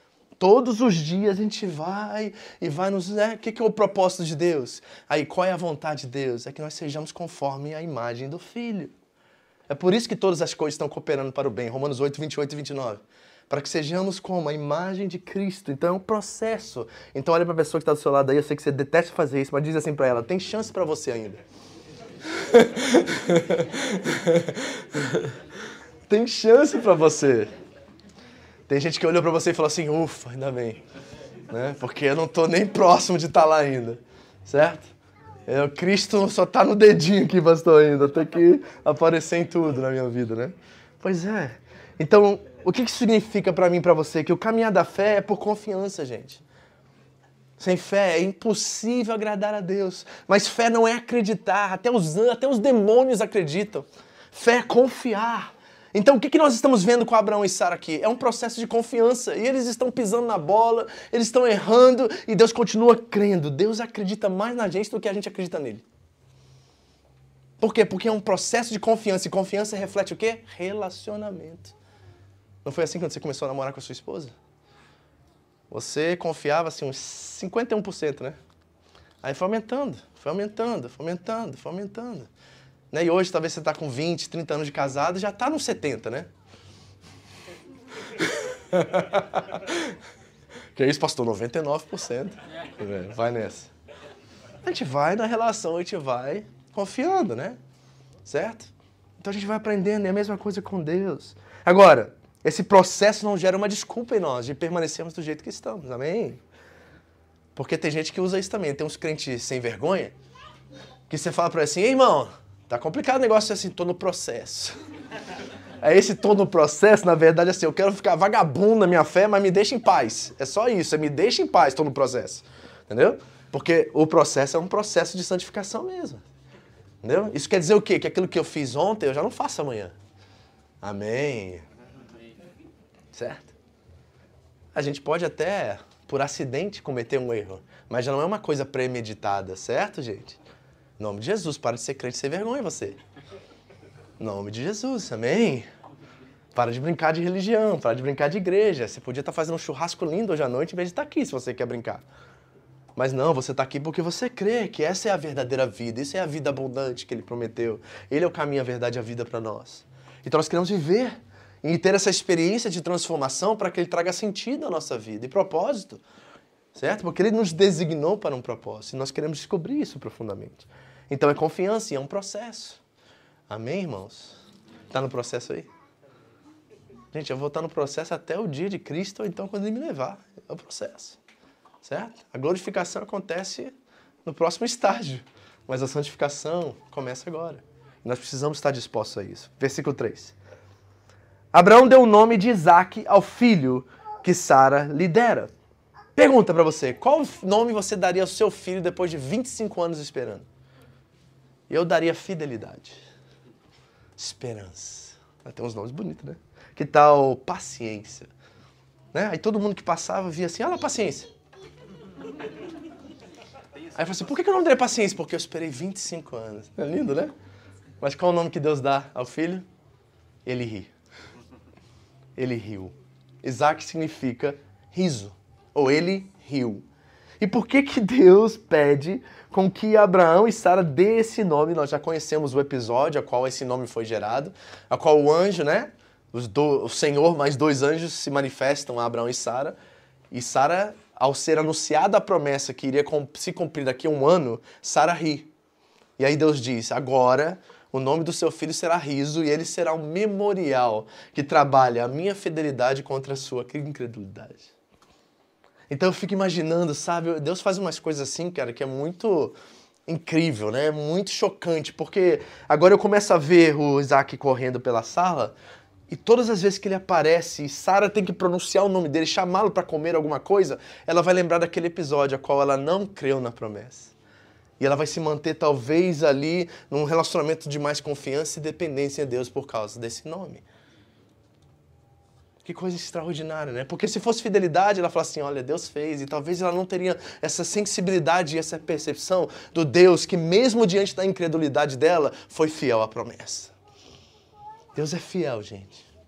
todos os dias a gente vai e vai nos... Né? O que é o propósito de Deus? Aí, qual é a vontade de Deus? É que nós sejamos conforme a imagem do Filho. É por isso que todas as coisas estão cooperando para o bem. Romanos oito, vinte e oito e vinte e nove. Para que sejamos como a imagem de Cristo. Então é um processo. Então olha para a pessoa que está do seu lado aí, eu sei que você detesta fazer isso, mas diz assim para ela, tem chance para você ainda. Tem chance para você. Tem gente que olhou para você e falou assim, ufa, ainda bem. Né? Porque eu não estou nem próximo de estar lá ainda. Certo? Eu, Cristo só está no dedinho aqui, pastor, ainda. Tem que aparecer em tudo na minha vida, né? Pois é. Então, o que isso significa para mim e para você? Que o caminhar da fé é por confiança, gente. Sem fé é impossível agradar a Deus. Mas fé não é acreditar. Até os, até os demônios acreditam. Fé é confiar. Então, o que nós estamos vendo com Abraão e Sara aqui? É um processo de confiança. E eles estão pisando na bola, eles estão errando, e Deus continua crendo. Deus acredita mais na gente do que a gente acredita nele. Por quê? Porque é um processo de confiança. E confiança reflete o quê? Relacionamento. Não foi assim quando você começou a namorar com a sua esposa? Você confiava assim uns cinquenta e um por cento, né? Aí foi aumentando, foi aumentando, foi aumentando, foi aumentando. Né? E hoje talvez você está com vinte, trinta anos de casado e já está nos setenta, né? Que é isso, pastor? noventa e nove por cento. Vai nessa. A gente vai na relação, a gente vai confiando, né? Certo? Então a gente vai aprendendo, é a mesma coisa com Deus. Agora, esse processo não gera uma desculpa em nós de permanecermos do jeito que estamos, amém? Porque tem gente que usa isso também. Tem uns crentes sem vergonha que você fala para ele assim, ei, irmão, tá complicado o negócio assim, tô no processo. É esse tô no processo, na verdade, assim, eu quero ficar vagabundo na minha fé, mas me deixa em paz. É só isso, é me deixa em paz, tô no processo. Entendeu? Porque o processo é um processo de santificação mesmo. Entendeu? Isso quer dizer o quê? Que aquilo que eu fiz ontem, eu já não faço amanhã. Amém. Certo? A gente pode até, por acidente, cometer um erro, mas já não é uma coisa premeditada, certo, gente? Em nome de Jesus, para de ser crente sem vergonha você. Em nome de Jesus, amém? Para de brincar de religião, para de brincar de igreja. Você podia estar fazendo um churrasco lindo hoje à noite em vez de estar aqui, se você quer brincar. Mas não, você está aqui porque você crê que essa é a verdadeira vida, isso é a vida abundante que Ele prometeu. Ele é o caminho, a verdade e a vida para nós. Então nós queremos viver e ter essa experiência de transformação para que Ele traga sentido à nossa vida e propósito, certo? Porque Ele nos designou para um propósito e nós queremos descobrir isso profundamente. Então é confiança e é um processo. Amém, irmãos? Está no processo aí? Gente, eu vou estar no processo até o dia de Cristo ou então quando Ele me levar. É o processo, certo? A glorificação acontece no próximo estágio, mas a santificação começa agora. E nós precisamos estar dispostos a isso. Versículo três. Abraão deu o nome de Isaque ao filho que Sara lhe dera. Pergunta para você, qual nome você daria ao seu filho depois de vinte e cinco anos esperando? Eu daria fidelidade, esperança. Tem uns nomes bonitos, né? Que tal paciência? Né? Aí todo mundo que passava via assim, olha lá, paciência. Aí eu falei assim, por que eu não daria paciência? Porque eu esperei vinte e cinco anos. É lindo, né? Mas qual o nome que Deus dá ao filho? Ele ri. Ele riu. Isaac significa riso. Ou ele riu. E por que que Deus pede com que Abraão e Sara dê esse nome? Nós já conhecemos o episódio a qual esse nome foi gerado, a qual o anjo, né? Os do, o Senhor mais dois anjos se manifestam a Abraão e Sara. E Sara, ao ser anunciada a promessa que iria se cumprir daqui a um ano, Sara ri. E aí Deus diz, agora o nome do seu filho será riso e ele será um memorial que trabalha a minha fidelidade contra a sua incredulidade. Então eu fico imaginando, sabe, Deus faz umas coisas assim, cara, que é muito incrível, né? Muito chocante, porque agora eu começo a ver o Isaac correndo pela sala e todas as vezes que ele aparece e Sara tem que pronunciar o nome dele, chamá-lo para comer alguma coisa, ela vai lembrar daquele episódio a qual ela não creu na promessa. E ela vai se manter talvez ali num relacionamento de mais confiança e dependência em Deus por causa desse nome. Que coisa extraordinária, né? Porque se fosse fidelidade, ela fala assim, olha, Deus fez. E talvez ela não teria essa sensibilidade e essa percepção do Deus que mesmo diante da incredulidade dela, foi fiel à promessa. Deus é fiel, gente.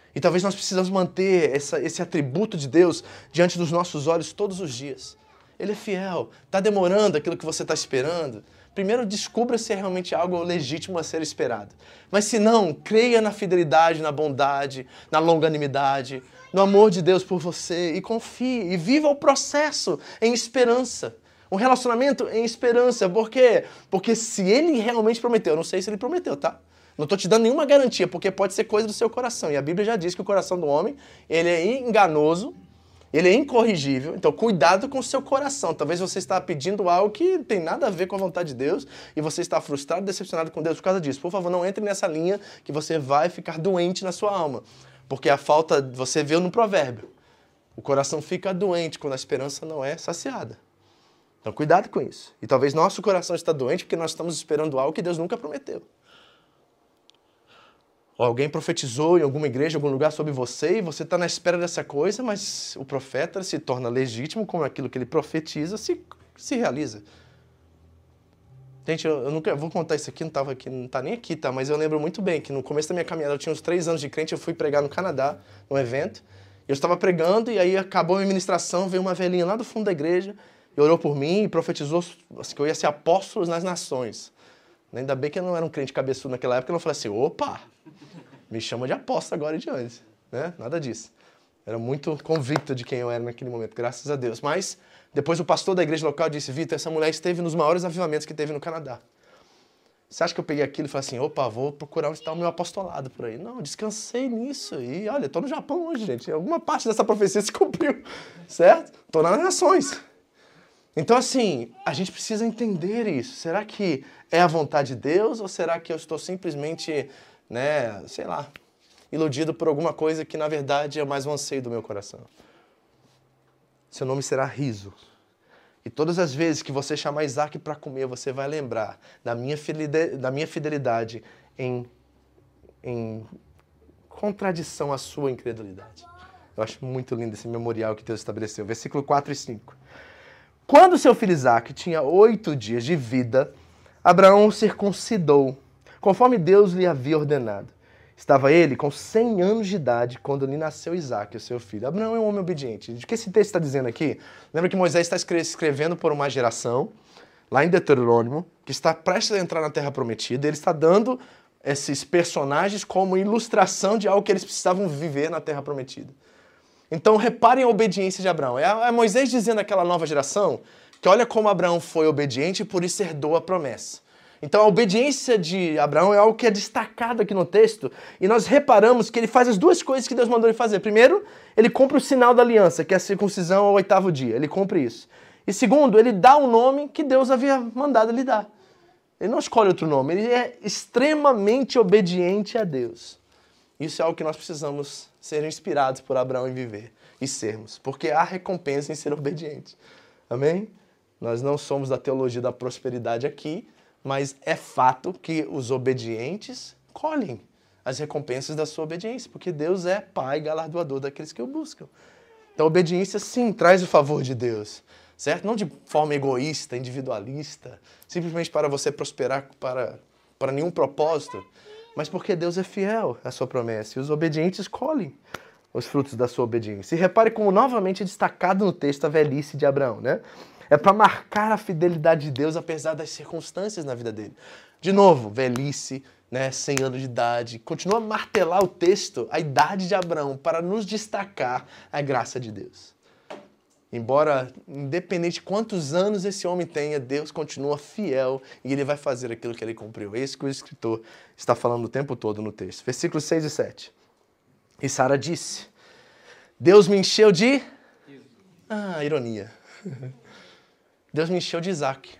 E talvez nós precisamos manter essa, esse atributo de Deus diante dos nossos olhos todos os dias. Ele é fiel. Está demorando aquilo que você está esperando? Primeiro, descubra se é realmente algo legítimo a ser esperado. Mas se não, creia na fidelidade, na bondade, na longanimidade, no amor de Deus por você e confie e viva o processo em esperança. Um relacionamento em esperança. Por quê? Porque se ele realmente prometeu, eu não sei se ele prometeu, tá? Não estou te dando nenhuma garantia, porque pode ser coisa do seu coração. E a Bíblia já diz que o coração do homem, ele é enganoso, ele é incorrigível. Então, cuidado com o seu coração. Talvez você está pedindo algo que não tem nada a ver com a vontade de Deus e você está frustrado, decepcionado com Deus por causa disso. Por favor, não entre nessa linha que você vai ficar doente na sua alma. Porque a falta, você viu no provérbio, o coração fica doente quando a esperança não é saciada. Então, cuidado com isso. E talvez nosso coração está doente porque nós estamos esperando algo que Deus nunca prometeu. Ou alguém profetizou em alguma igreja, em algum lugar sobre você, e você está na espera dessa coisa, mas o profeta se torna legítimo como aquilo que ele profetiza se, se realiza. Gente, eu, eu nunca eu vou contar isso aqui, não estava aqui, não está nem aqui, tá? Mas eu lembro muito bem que no começo da minha caminhada, eu tinha uns três anos de crente, eu fui pregar no Canadá, num evento, eu estava pregando, e aí acabou a minha ministração, veio uma velhinha lá do fundo da igreja, e orou por mim e profetizou assim, que eu ia ser apóstolo nas nações. Ainda bem que eu não era um crente cabeçudo naquela época, eu não falei assim, opa, me chama de apóstolo agora e de antes. Né? Nada disso. Era muito convicto de quem eu era naquele momento, graças a Deus. Mas depois o pastor da igreja local disse, Vitor, essa mulher esteve nos maiores avivamentos que teve no Canadá. Você acha que eu peguei aquilo e falei assim, opa, vou procurar onde está o meu apostolado por aí? Não, descansei nisso. E olha, estou no Japão hoje, gente. Alguma parte dessa profecia se cumpriu, certo? Estou nas nações. Então, assim, a gente precisa entender isso. Será que é a vontade de Deus ou será que eu estou simplesmente, né, sei lá, iludido por alguma coisa que, na verdade, é mais um anseio do meu coração? Seu nome será Riso. E todas as vezes que você chamar Isaac para comer, você vai lembrar da minha fidelidade, da minha fidelidade em, em contradição à sua incredulidade. Eu acho muito lindo esse memorial que Deus estabeleceu. Versículo quatro e cinco. Quando seu filho Isaac tinha oito dias de vida, Abraão o circuncidou, conforme Deus lhe havia ordenado. Estava ele com cem anos de idade quando lhe nasceu Isaac, o seu filho. Abraão é um homem obediente. O que esse texto está dizendo aqui? Lembra que Moisés está escrevendo por uma geração, lá em Deuteronômio, que está prestes a entrar na Terra Prometida. Ele está dando esses personagens como ilustração de algo que eles precisavam viver na Terra Prometida. Então, reparem a obediência de Abraão. É Moisés dizendo àquela nova geração que olha como Abraão foi obediente e por isso herdou a promessa. Então, a obediência de Abraão é algo que é destacado aqui no texto e nós reparamos que ele faz as duas coisas que Deus mandou ele fazer. Primeiro, ele cumpre o sinal da aliança, que é a circuncisão ao oitavo dia. Ele cumpre isso. E segundo, ele dá o nome que Deus havia mandado ele dar. Ele não escolhe outro nome. Ele é extremamente obediente a Deus. Isso é algo que nós precisamos ser inspirados por Abraão em viver e sermos, porque há recompensa em ser obediente. Amém? Nós não somos da teologia da prosperidade aqui, mas é fato que os obedientes colhem as recompensas da sua obediência, porque Deus é Pai galardoador daqueles que o buscam. Então, a obediência, sim, traz o favor de Deus, certo? Não de forma egoísta, individualista, simplesmente para você prosperar para, para nenhum propósito, mas porque Deus é fiel à sua promessa e os obedientes colhem os frutos da sua obediência. E repare como novamente é destacado no texto a velhice de Abraão, né? É para marcar a fidelidade de Deus apesar das circunstâncias na vida dele. De novo, velhice, né, cem anos de idade. Continua a martelar o texto, a idade de Abraão, para nos destacar a graça de Deus. Embora, independente de quantos anos esse homem tenha, Deus continua fiel e ele vai fazer aquilo que ele cumpriu. É isso que o escritor está falando o tempo todo no texto. Versículos seis e sete. E Sara disse, Deus me encheu de... Ah, ironia. Deus me encheu de Isaac.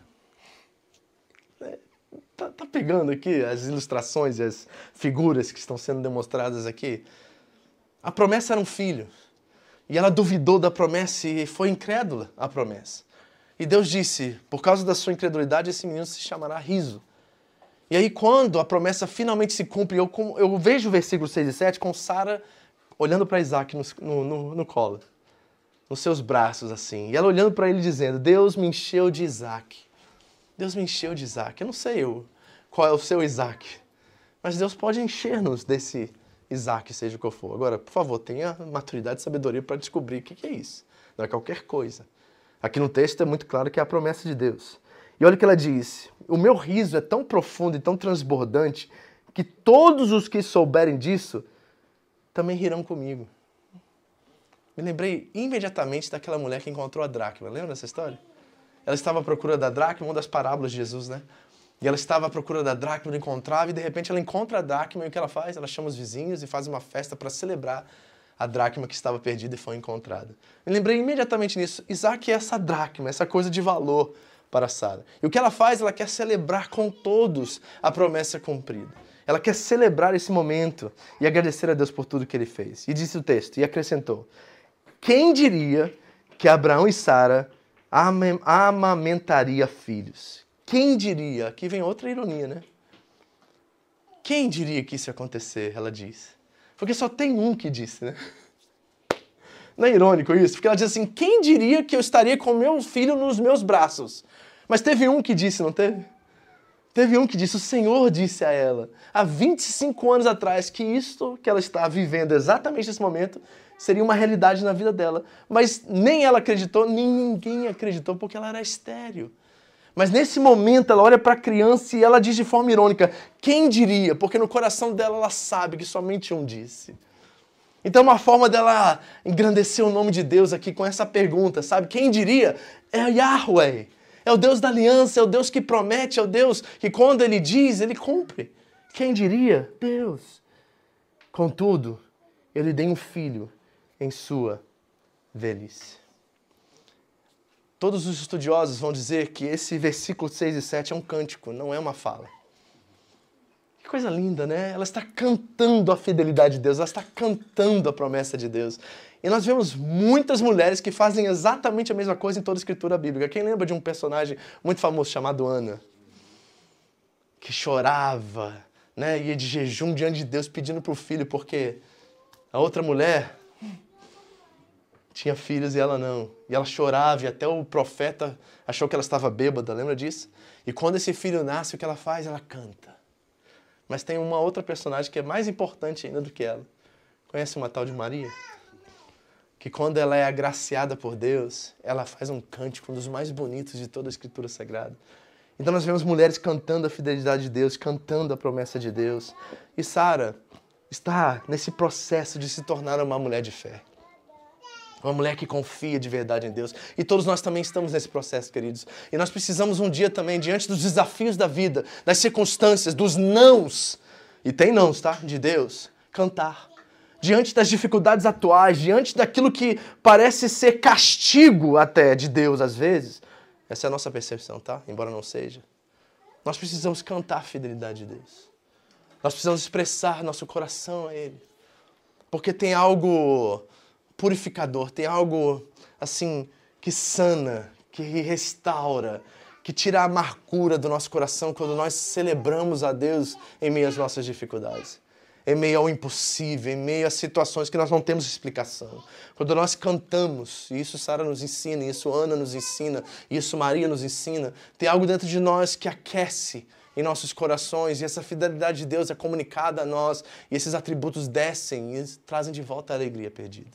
É, tá, tá pegando aqui as ilustrações e as figuras que estão sendo demonstradas aqui? A promessa era um filho. E ela duvidou da promessa e foi incrédula à promessa. E Deus disse, por causa da sua incredulidade, esse menino se chamará Riso. E aí quando a promessa finalmente se cumpre, eu, eu vejo o versículo seis e sete com Sara olhando para Isaac no, no, no, no colo, nos seus braços assim. E ela olhando para ele dizendo, Deus me encheu de Isaac. Deus me encheu de Isaac. Eu não sei eu, qual é o seu Isaac, mas Deus pode encher-nos desse Isaac, seja o que for. Agora, por favor, tenha maturidade e sabedoria para descobrir o que é isso. Não é qualquer coisa. Aqui no texto é muito claro que é a promessa de Deus. E olha o que ela diz. O meu riso é tão profundo e tão transbordante que todos os que souberem disso também rirão comigo. Me lembrei imediatamente daquela mulher que encontrou a dracma. Lembra dessa história? Ela estava à procura da dracma, uma das parábolas de Jesus, né? E ela estava à procura da dracma, não encontrava, e de repente ela encontra a dracma, e o que ela faz? Ela chama os vizinhos e faz uma festa para celebrar a dracma que estava perdida e foi encontrada. Me lembrei imediatamente nisso. Isaac é essa dracma, essa coisa de valor para Sara. E o que ela faz? Ela quer celebrar com todos a promessa cumprida. Ela quer celebrar esse momento e agradecer a Deus por tudo que ele fez. E disse o texto, e acrescentou, quem diria que Abraão e Sara amamentaria filhos? Quem diria? Aqui vem outra ironia, né? Quem diria que isso ia acontecer, ela diz. Porque só tem um que disse, né? Não é irônico isso? Porque ela diz assim, quem diria que eu estaria com meu filho nos meus braços? Mas teve um que disse, não teve? Teve um que disse, o Senhor disse a ela, há vinte e cinco anos atrás, que isto que ela está vivendo exatamente nesse momento seria uma realidade na vida dela. Mas nem ela acreditou, nem ninguém acreditou, porque ela era estéril. Mas nesse momento ela olha para a criança e ela diz de forma irônica, quem diria? Porque no coração dela ela sabe que somente um disse. Então uma forma dela engrandecer o nome de Deus aqui com essa pergunta, sabe? Quem diria? É Yahweh. É o Deus da aliança, é o Deus que promete, é o Deus que quando Ele diz, Ele cumpre. Quem diria? Deus. Contudo, eu lhe dei um filho em sua velhice. Todos os estudiosos vão dizer que esse versículo seis e sete é um cântico, não é uma fala. Que coisa linda, né? Ela está cantando a fidelidade de Deus, ela está cantando a promessa de Deus. E nós vemos muitas mulheres que fazem exatamente a mesma coisa em toda a escritura bíblica. Quem lembra de um personagem muito famoso chamado Ana? Que chorava, né? Ia de jejum diante de Deus pedindo para o filho, porque a outra mulher tinha filhos e ela não. E ela chorava e até o profeta achou que ela estava bêbada, lembra disso? E quando esse filho nasce, o que ela faz? Ela canta. Mas tem uma outra personagem que é mais importante ainda do que ela. Conhece uma tal de Maria? Que quando ela é agraciada por Deus, ela faz um cântico, um dos mais bonitos de toda a Escritura Sagrada. Então nós vemos mulheres cantando a fidelidade de Deus, cantando a promessa de Deus. E Sara está nesse processo de se tornar uma mulher de fé. Uma mulher que confia de verdade em Deus. E todos nós também estamos nesse processo, queridos. E nós precisamos um dia também, diante dos desafios da vida, das circunstâncias, dos nãos, e tem nãos, tá? De Deus, cantar. Diante das dificuldades atuais, diante daquilo que parece ser castigo até de Deus às vezes. Essa é a nossa percepção, tá? Embora não seja. Nós precisamos cantar a fidelidade de Deus. Nós precisamos expressar nosso coração a Ele. Porque tem algo purificador, tem algo assim que sana, que restaura, que tira a amargura do nosso coração quando nós celebramos a Deus em meio às nossas dificuldades, em meio ao impossível, em meio a situações que nós não temos explicação. Quando nós cantamos, e isso Sara nos ensina, e isso Ana nos ensina, e isso Maria nos ensina, tem algo dentro de nós que aquece em nossos corações, e essa fidelidade de Deus é comunicada a nós, e esses atributos descem e trazem de volta a alegria perdida.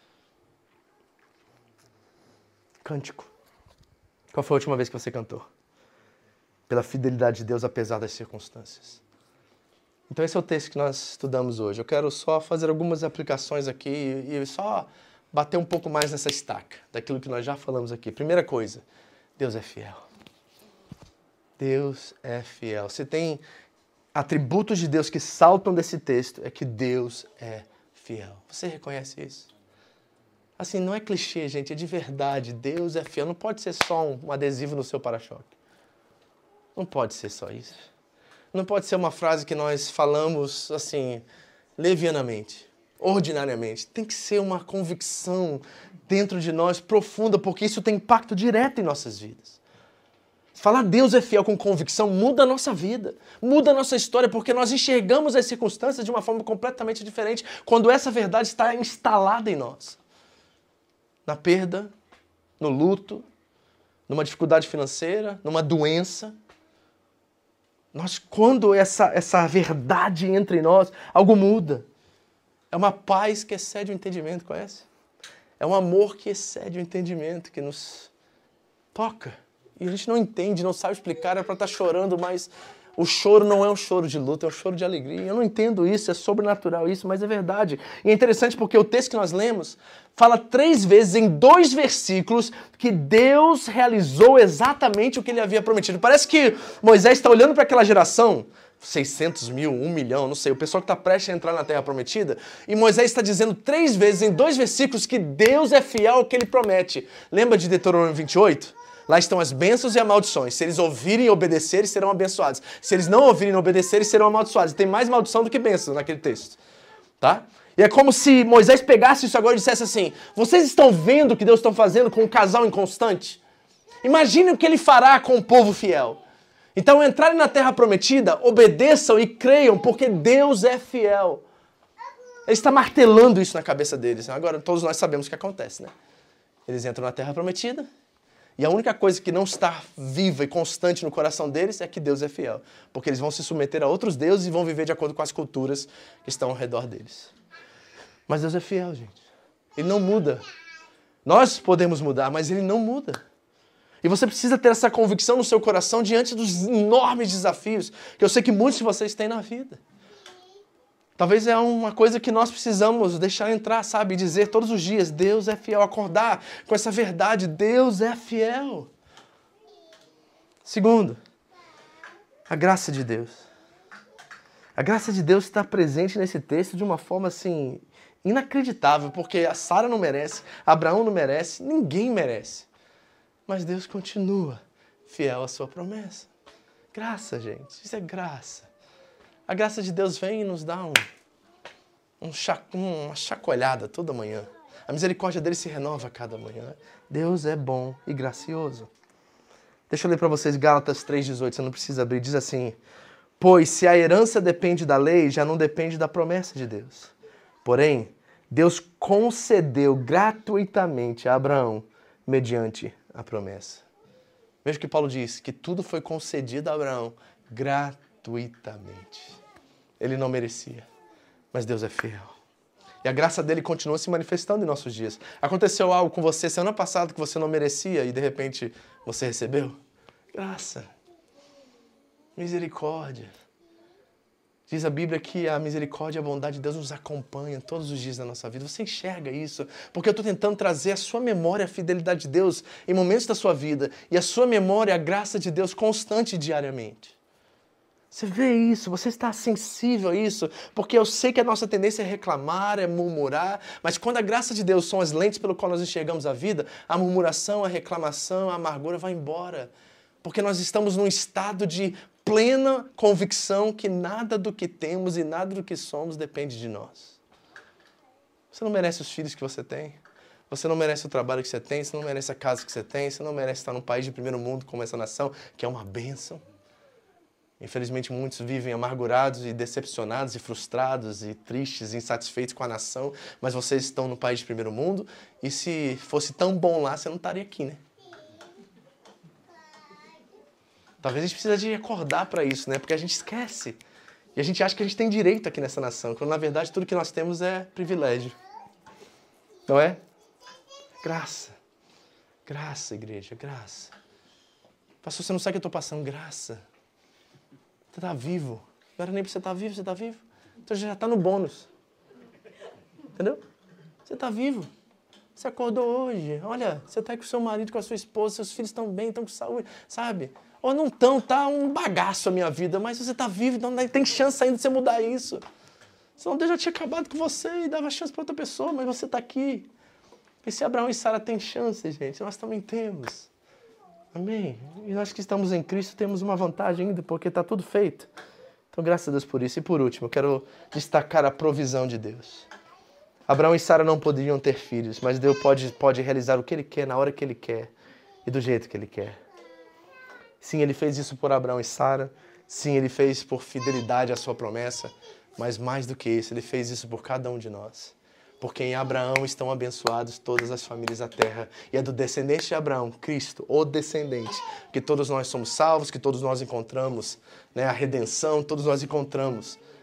Cântico. Qual foi a última vez que você cantou? Pela fidelidade de Deus, apesar das circunstâncias. Então esse é o texto que nós estudamos hoje. Eu quero só fazer algumas aplicações aqui e só bater um pouco mais nessa estaca, daquilo que nós já falamos aqui. Primeira coisa, Deus é fiel. Deus é fiel. Se tem atributos de Deus que saltam desse texto, é que Deus é fiel. Você reconhece isso? Assim, não é clichê, gente, é de verdade. Deus é fiel. Não pode ser só um adesivo no seu para-choque. Não pode ser só isso. Não pode ser uma frase que nós falamos, assim, levianamente, ordinariamente. Tem que ser uma convicção dentro de nós profunda, porque isso tem impacto direto em nossas vidas. Falar Deus é fiel com convicção muda a nossa vida, muda a nossa história, porque nós enxergamos as circunstâncias de uma forma completamente diferente quando essa verdade está instalada em nós. Na perda, no luto, numa dificuldade financeira, numa doença. Nós, quando essa, essa verdade entra em nós, algo muda. É uma paz que excede o entendimento, conhece? É um amor que excede o entendimento, que nos toca. E a gente não entende, não sabe explicar, é para estar chorando, mas o choro não é um choro de luta, é um choro de alegria. Eu não entendo isso, é sobrenatural isso, mas é verdade. E é interessante porque o texto que nós lemos fala três vezes em dois versículos que Deus realizou exatamente o que ele havia prometido. Parece que Moisés está olhando para aquela geração, seiscentos mil, um milhão, não sei, o pessoal que está prestes a entrar na Terra Prometida, e Moisés está dizendo três vezes em dois versículos que Deus é fiel ao que ele promete. Lembra de Deuteronômio vinte e oito? Lá estão as bênçãos e as maldições. Se eles ouvirem e obedecerem, serão abençoados. Se eles não ouvirem e obedecerem, serão amaldiçoados. Tem mais maldição do que bênção naquele texto. Tá? E é como se Moisés pegasse isso agora e dissesse assim, vocês estão vendo o que Deus está fazendo com um casal inconstante? Imaginem o que ele fará com o povo fiel. Então, entrarem na Terra Prometida, obedeçam e creiam, porque Deus é fiel. Ele está martelando isso na cabeça deles. Agora, todos nós sabemos o que acontece, né? Eles entram na Terra Prometida, e a única coisa que não está viva e constante no coração deles é que Deus é fiel. Porque eles vão se submeter a outros deuses e vão viver de acordo com as culturas que estão ao redor deles. Mas Deus é fiel, gente. Ele não muda. Nós podemos mudar, mas Ele não muda. E você precisa ter essa convicção no seu coração diante dos enormes desafios que eu sei que muitos de vocês têm na vida. Talvez é uma coisa que nós precisamos deixar entrar, sabe? E dizer todos os dias, Deus é fiel. Acordar com essa verdade, Deus é fiel. Segundo, a graça de Deus. A graça de Deus está presente nesse texto de uma forma, assim, inacreditável, porque a Sara não merece, Abraão não merece, ninguém merece. Mas Deus continua fiel à sua promessa. Graça, gente, isso é graça. A graça de Deus vem e nos dá um, um chac, uma chacoalhada toda manhã. A misericórdia dele se renova a cada manhã. Deus é bom e gracioso. Deixa eu ler para vocês Gálatas três, dezoito, você não precisa abrir. Diz assim, pois se a herança depende da lei, já não depende da promessa de Deus. Porém, Deus concedeu gratuitamente a Abraão mediante a promessa. Veja o que Paulo diz, que tudo foi concedido a Abraão gratuitamente. Ele não merecia, mas Deus é fiel. E a graça dele continua se manifestando em nossos dias. Aconteceu algo com você semana passada que você não merecia e de repente você recebeu? Graça. Misericórdia. Diz a Bíblia que a misericórdia e a bondade de Deus nos acompanham todos os dias da nossa vida. Você enxerga isso? Porque eu estou tentando trazer a sua memória a fidelidade de Deus em momentos da sua vida e a sua memória a graça de Deus constante diariamente. Você vê isso, você está sensível a isso, porque eu sei que a nossa tendência é reclamar, é murmurar, mas quando a graça de Deus são as lentes pelo qual nós enxergamos a vida, a murmuração, a reclamação, a amargura vai embora. Porque nós estamos num estado de plena convicção que nada do que temos e nada do que somos depende de nós. Você não merece os filhos que você tem, você não merece o trabalho que você tem, você não merece a casa que você tem, você não merece estar num país de primeiro mundo como essa nação, que é uma bênção. Infelizmente, muitos vivem amargurados e decepcionados e frustrados e tristes e insatisfeitos com a nação, mas vocês estão no país de primeiro mundo e se fosse tão bom lá, você não estaria aqui, né? Talvez a gente precise de acordar para isso, né? Porque a gente esquece. E a gente acha que a gente tem direito aqui nessa nação, quando na verdade tudo que nós temos é privilégio. Não é? Graça. Graça, igreja, graça. Pastor, você não sabe o que eu estou passando? Graça. Você está vivo. Não era nem para você estar vivo, você está vivo. Então já está no bônus. Entendeu? Você está vivo. Você acordou hoje. Olha, você está aí com o seu marido, com a sua esposa, seus filhos estão bem, estão com saúde, sabe? Ou não estão, tá um bagaço a minha vida, mas você está vivo, então tem chance ainda de você mudar isso. Senão Deus já tinha acabado com você e dava chance para outra pessoa, mas você está aqui. E se Abraão e Sara têm chance, gente, nós também temos. Amém? E nós que estamos em Cristo temos uma vantagem ainda, porque está tudo feito. Então, graças a Deus por isso. E por último, eu quero destacar a provisão de Deus. Abraão e Sara não poderiam ter filhos, mas Deus pode, pode realizar o que Ele quer, na hora que Ele quer e do jeito que Ele quer. Sim, Ele fez isso por Abraão e Sara. Sim, Ele fez por fidelidade à sua promessa. Mas mais do que isso, Ele fez isso por cada um de nós. Porque em Abraão estão abençoadas todas as famílias da terra. E é do descendente de Abraão, Cristo, o descendente, que todos nós somos salvos, que todos nós encontramos, né, a redenção, todos nós encontramos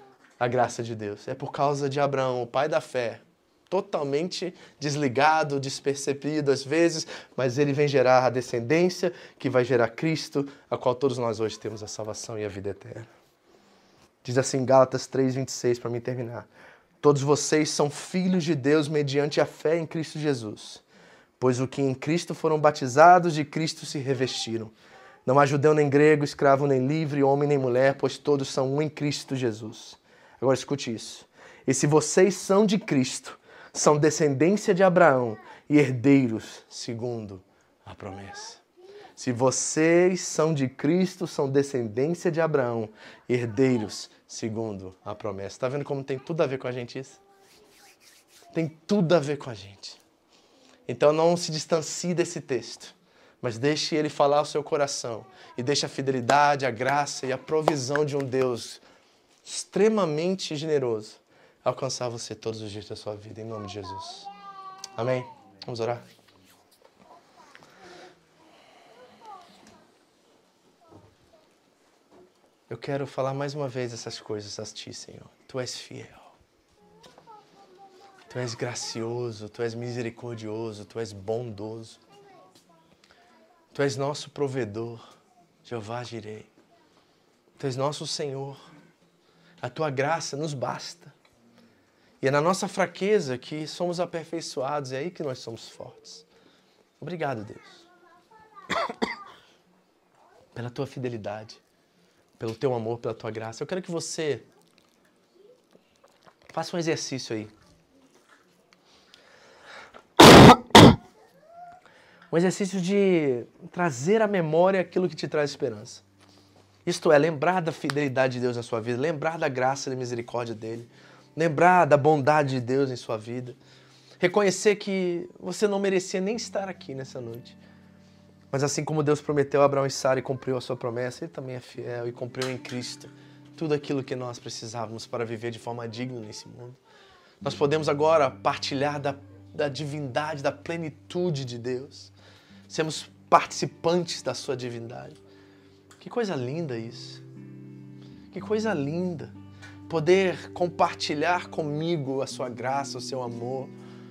a graça de Deus. É por causa de Abraão, o pai da fé, totalmente desligado, despercebido às vezes, mas ele vem gerar a descendência que vai gerar Cristo, a qual todos nós hoje temos a salvação e a vida eterna. Diz assim Gálatas três, vinte e seis, para mim terminar. Todos vocês são filhos de Deus mediante a fé em Cristo Jesus, pois o que em Cristo foram batizados, de Cristo se revestiram. Não há judeu nem grego, escravo nem livre, homem nem mulher, pois todos são um em Cristo Jesus. Agora escute isso. E se vocês são de Cristo, são descendência de Abraão e herdeiros segundo a promessa. Se vocês são de Cristo, são descendência de Abraão e herdeiros segundo a promessa. Está vendo como tem tudo a ver com a gente isso? Tem tudo a ver com a gente. Então não se distancie desse texto, mas deixe ele falar ao seu coração e deixe a fidelidade, a graça e a provisão de um Deus extremamente generoso alcançar você todos os dias da sua vida, em nome de Jesus. Amém? Vamos orar? Eu quero falar mais uma vez essas coisas a Ti, Senhor. Tu és fiel. Tu és gracioso, Tu és misericordioso, Tu és bondoso. Tu és nosso provedor, Jeová Jirei. Tu és nosso Senhor. A Tua graça nos basta. E é na nossa fraqueza que somos aperfeiçoados, é aí que nós somos fortes. Obrigado, Deus, pela Tua fidelidade, pelo Teu amor, pela Tua graça. Eu quero que você faça um exercício aí. Um exercício de trazer à memória aquilo que te traz esperança. Isto é, lembrar da fidelidade de Deus na sua vida, lembrar da graça e da misericórdia dEle, lembrar da bondade de Deus em sua vida. Reconhecer que você não merecia nem estar aqui nessa noite. Mas assim como Deus prometeu a Abraão e Sara e cumpriu a sua promessa, Ele também é fiel e cumpriu em Cristo tudo aquilo que nós precisávamos para viver de forma digna nesse mundo. Nós podemos agora partilhar da, da divindade, da plenitude de Deus. Sermos participantes da sua divindade. Que coisa linda isso. Que coisa linda. Poder compartilhar comigo a sua graça, o seu amor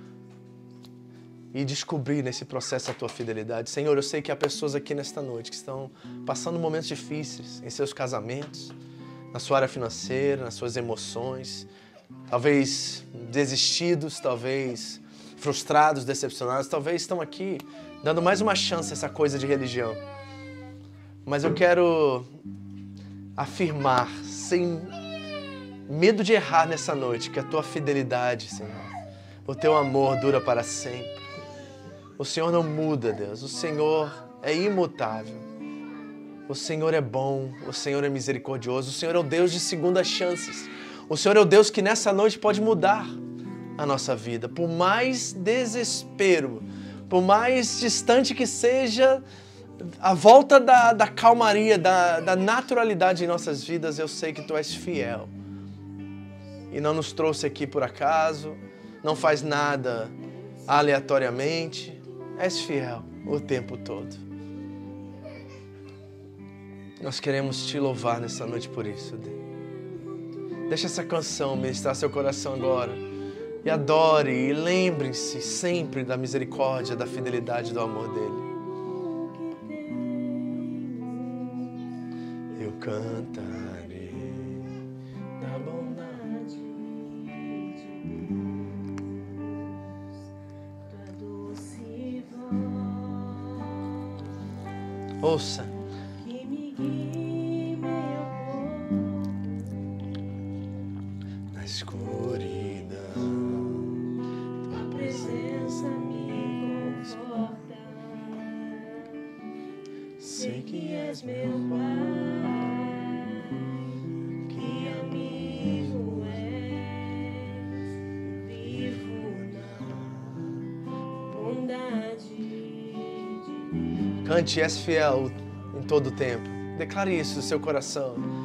e descobrir nesse processo a tua fidelidade. Senhor, eu sei que há pessoas aqui nesta noite que estão passando momentos difíceis em seus casamentos, na sua área financeira, nas suas emoções, talvez desistidos, talvez frustrados, decepcionados, talvez estão aqui dando mais uma chance a essa coisa de religião. Mas eu quero afirmar, sem medo de errar nessa noite, que a tua fidelidade, Senhor, o teu amor dura para sempre. O Senhor não muda, Deus. O Senhor é imutável. O Senhor é bom. O Senhor é misericordioso. O Senhor é o Deus de segundas chances. O Senhor é o Deus que nessa noite pode mudar a nossa vida. Por mais desespero, por mais distante que seja a volta da, da calmaria, da, da naturalidade em nossas vidas, eu sei que Tu és fiel. E não nos trouxe aqui por acaso, não faz nada aleatoriamente. És fiel o tempo todo. Nós queremos Te louvar nessa noite por isso, Deus. Deixa essa canção ministrar seu coração agora. E adore e lembre-se sempre da misericórdia, da fidelidade, do amor dEle. Eu cantarei da bondade de Deus, doce voz. Ouça. Que me guie na escuridão, Tua presença me conforta. Sei que és meu Pai. Cante, és fiel em todo o tempo. Declare isso no seu coração.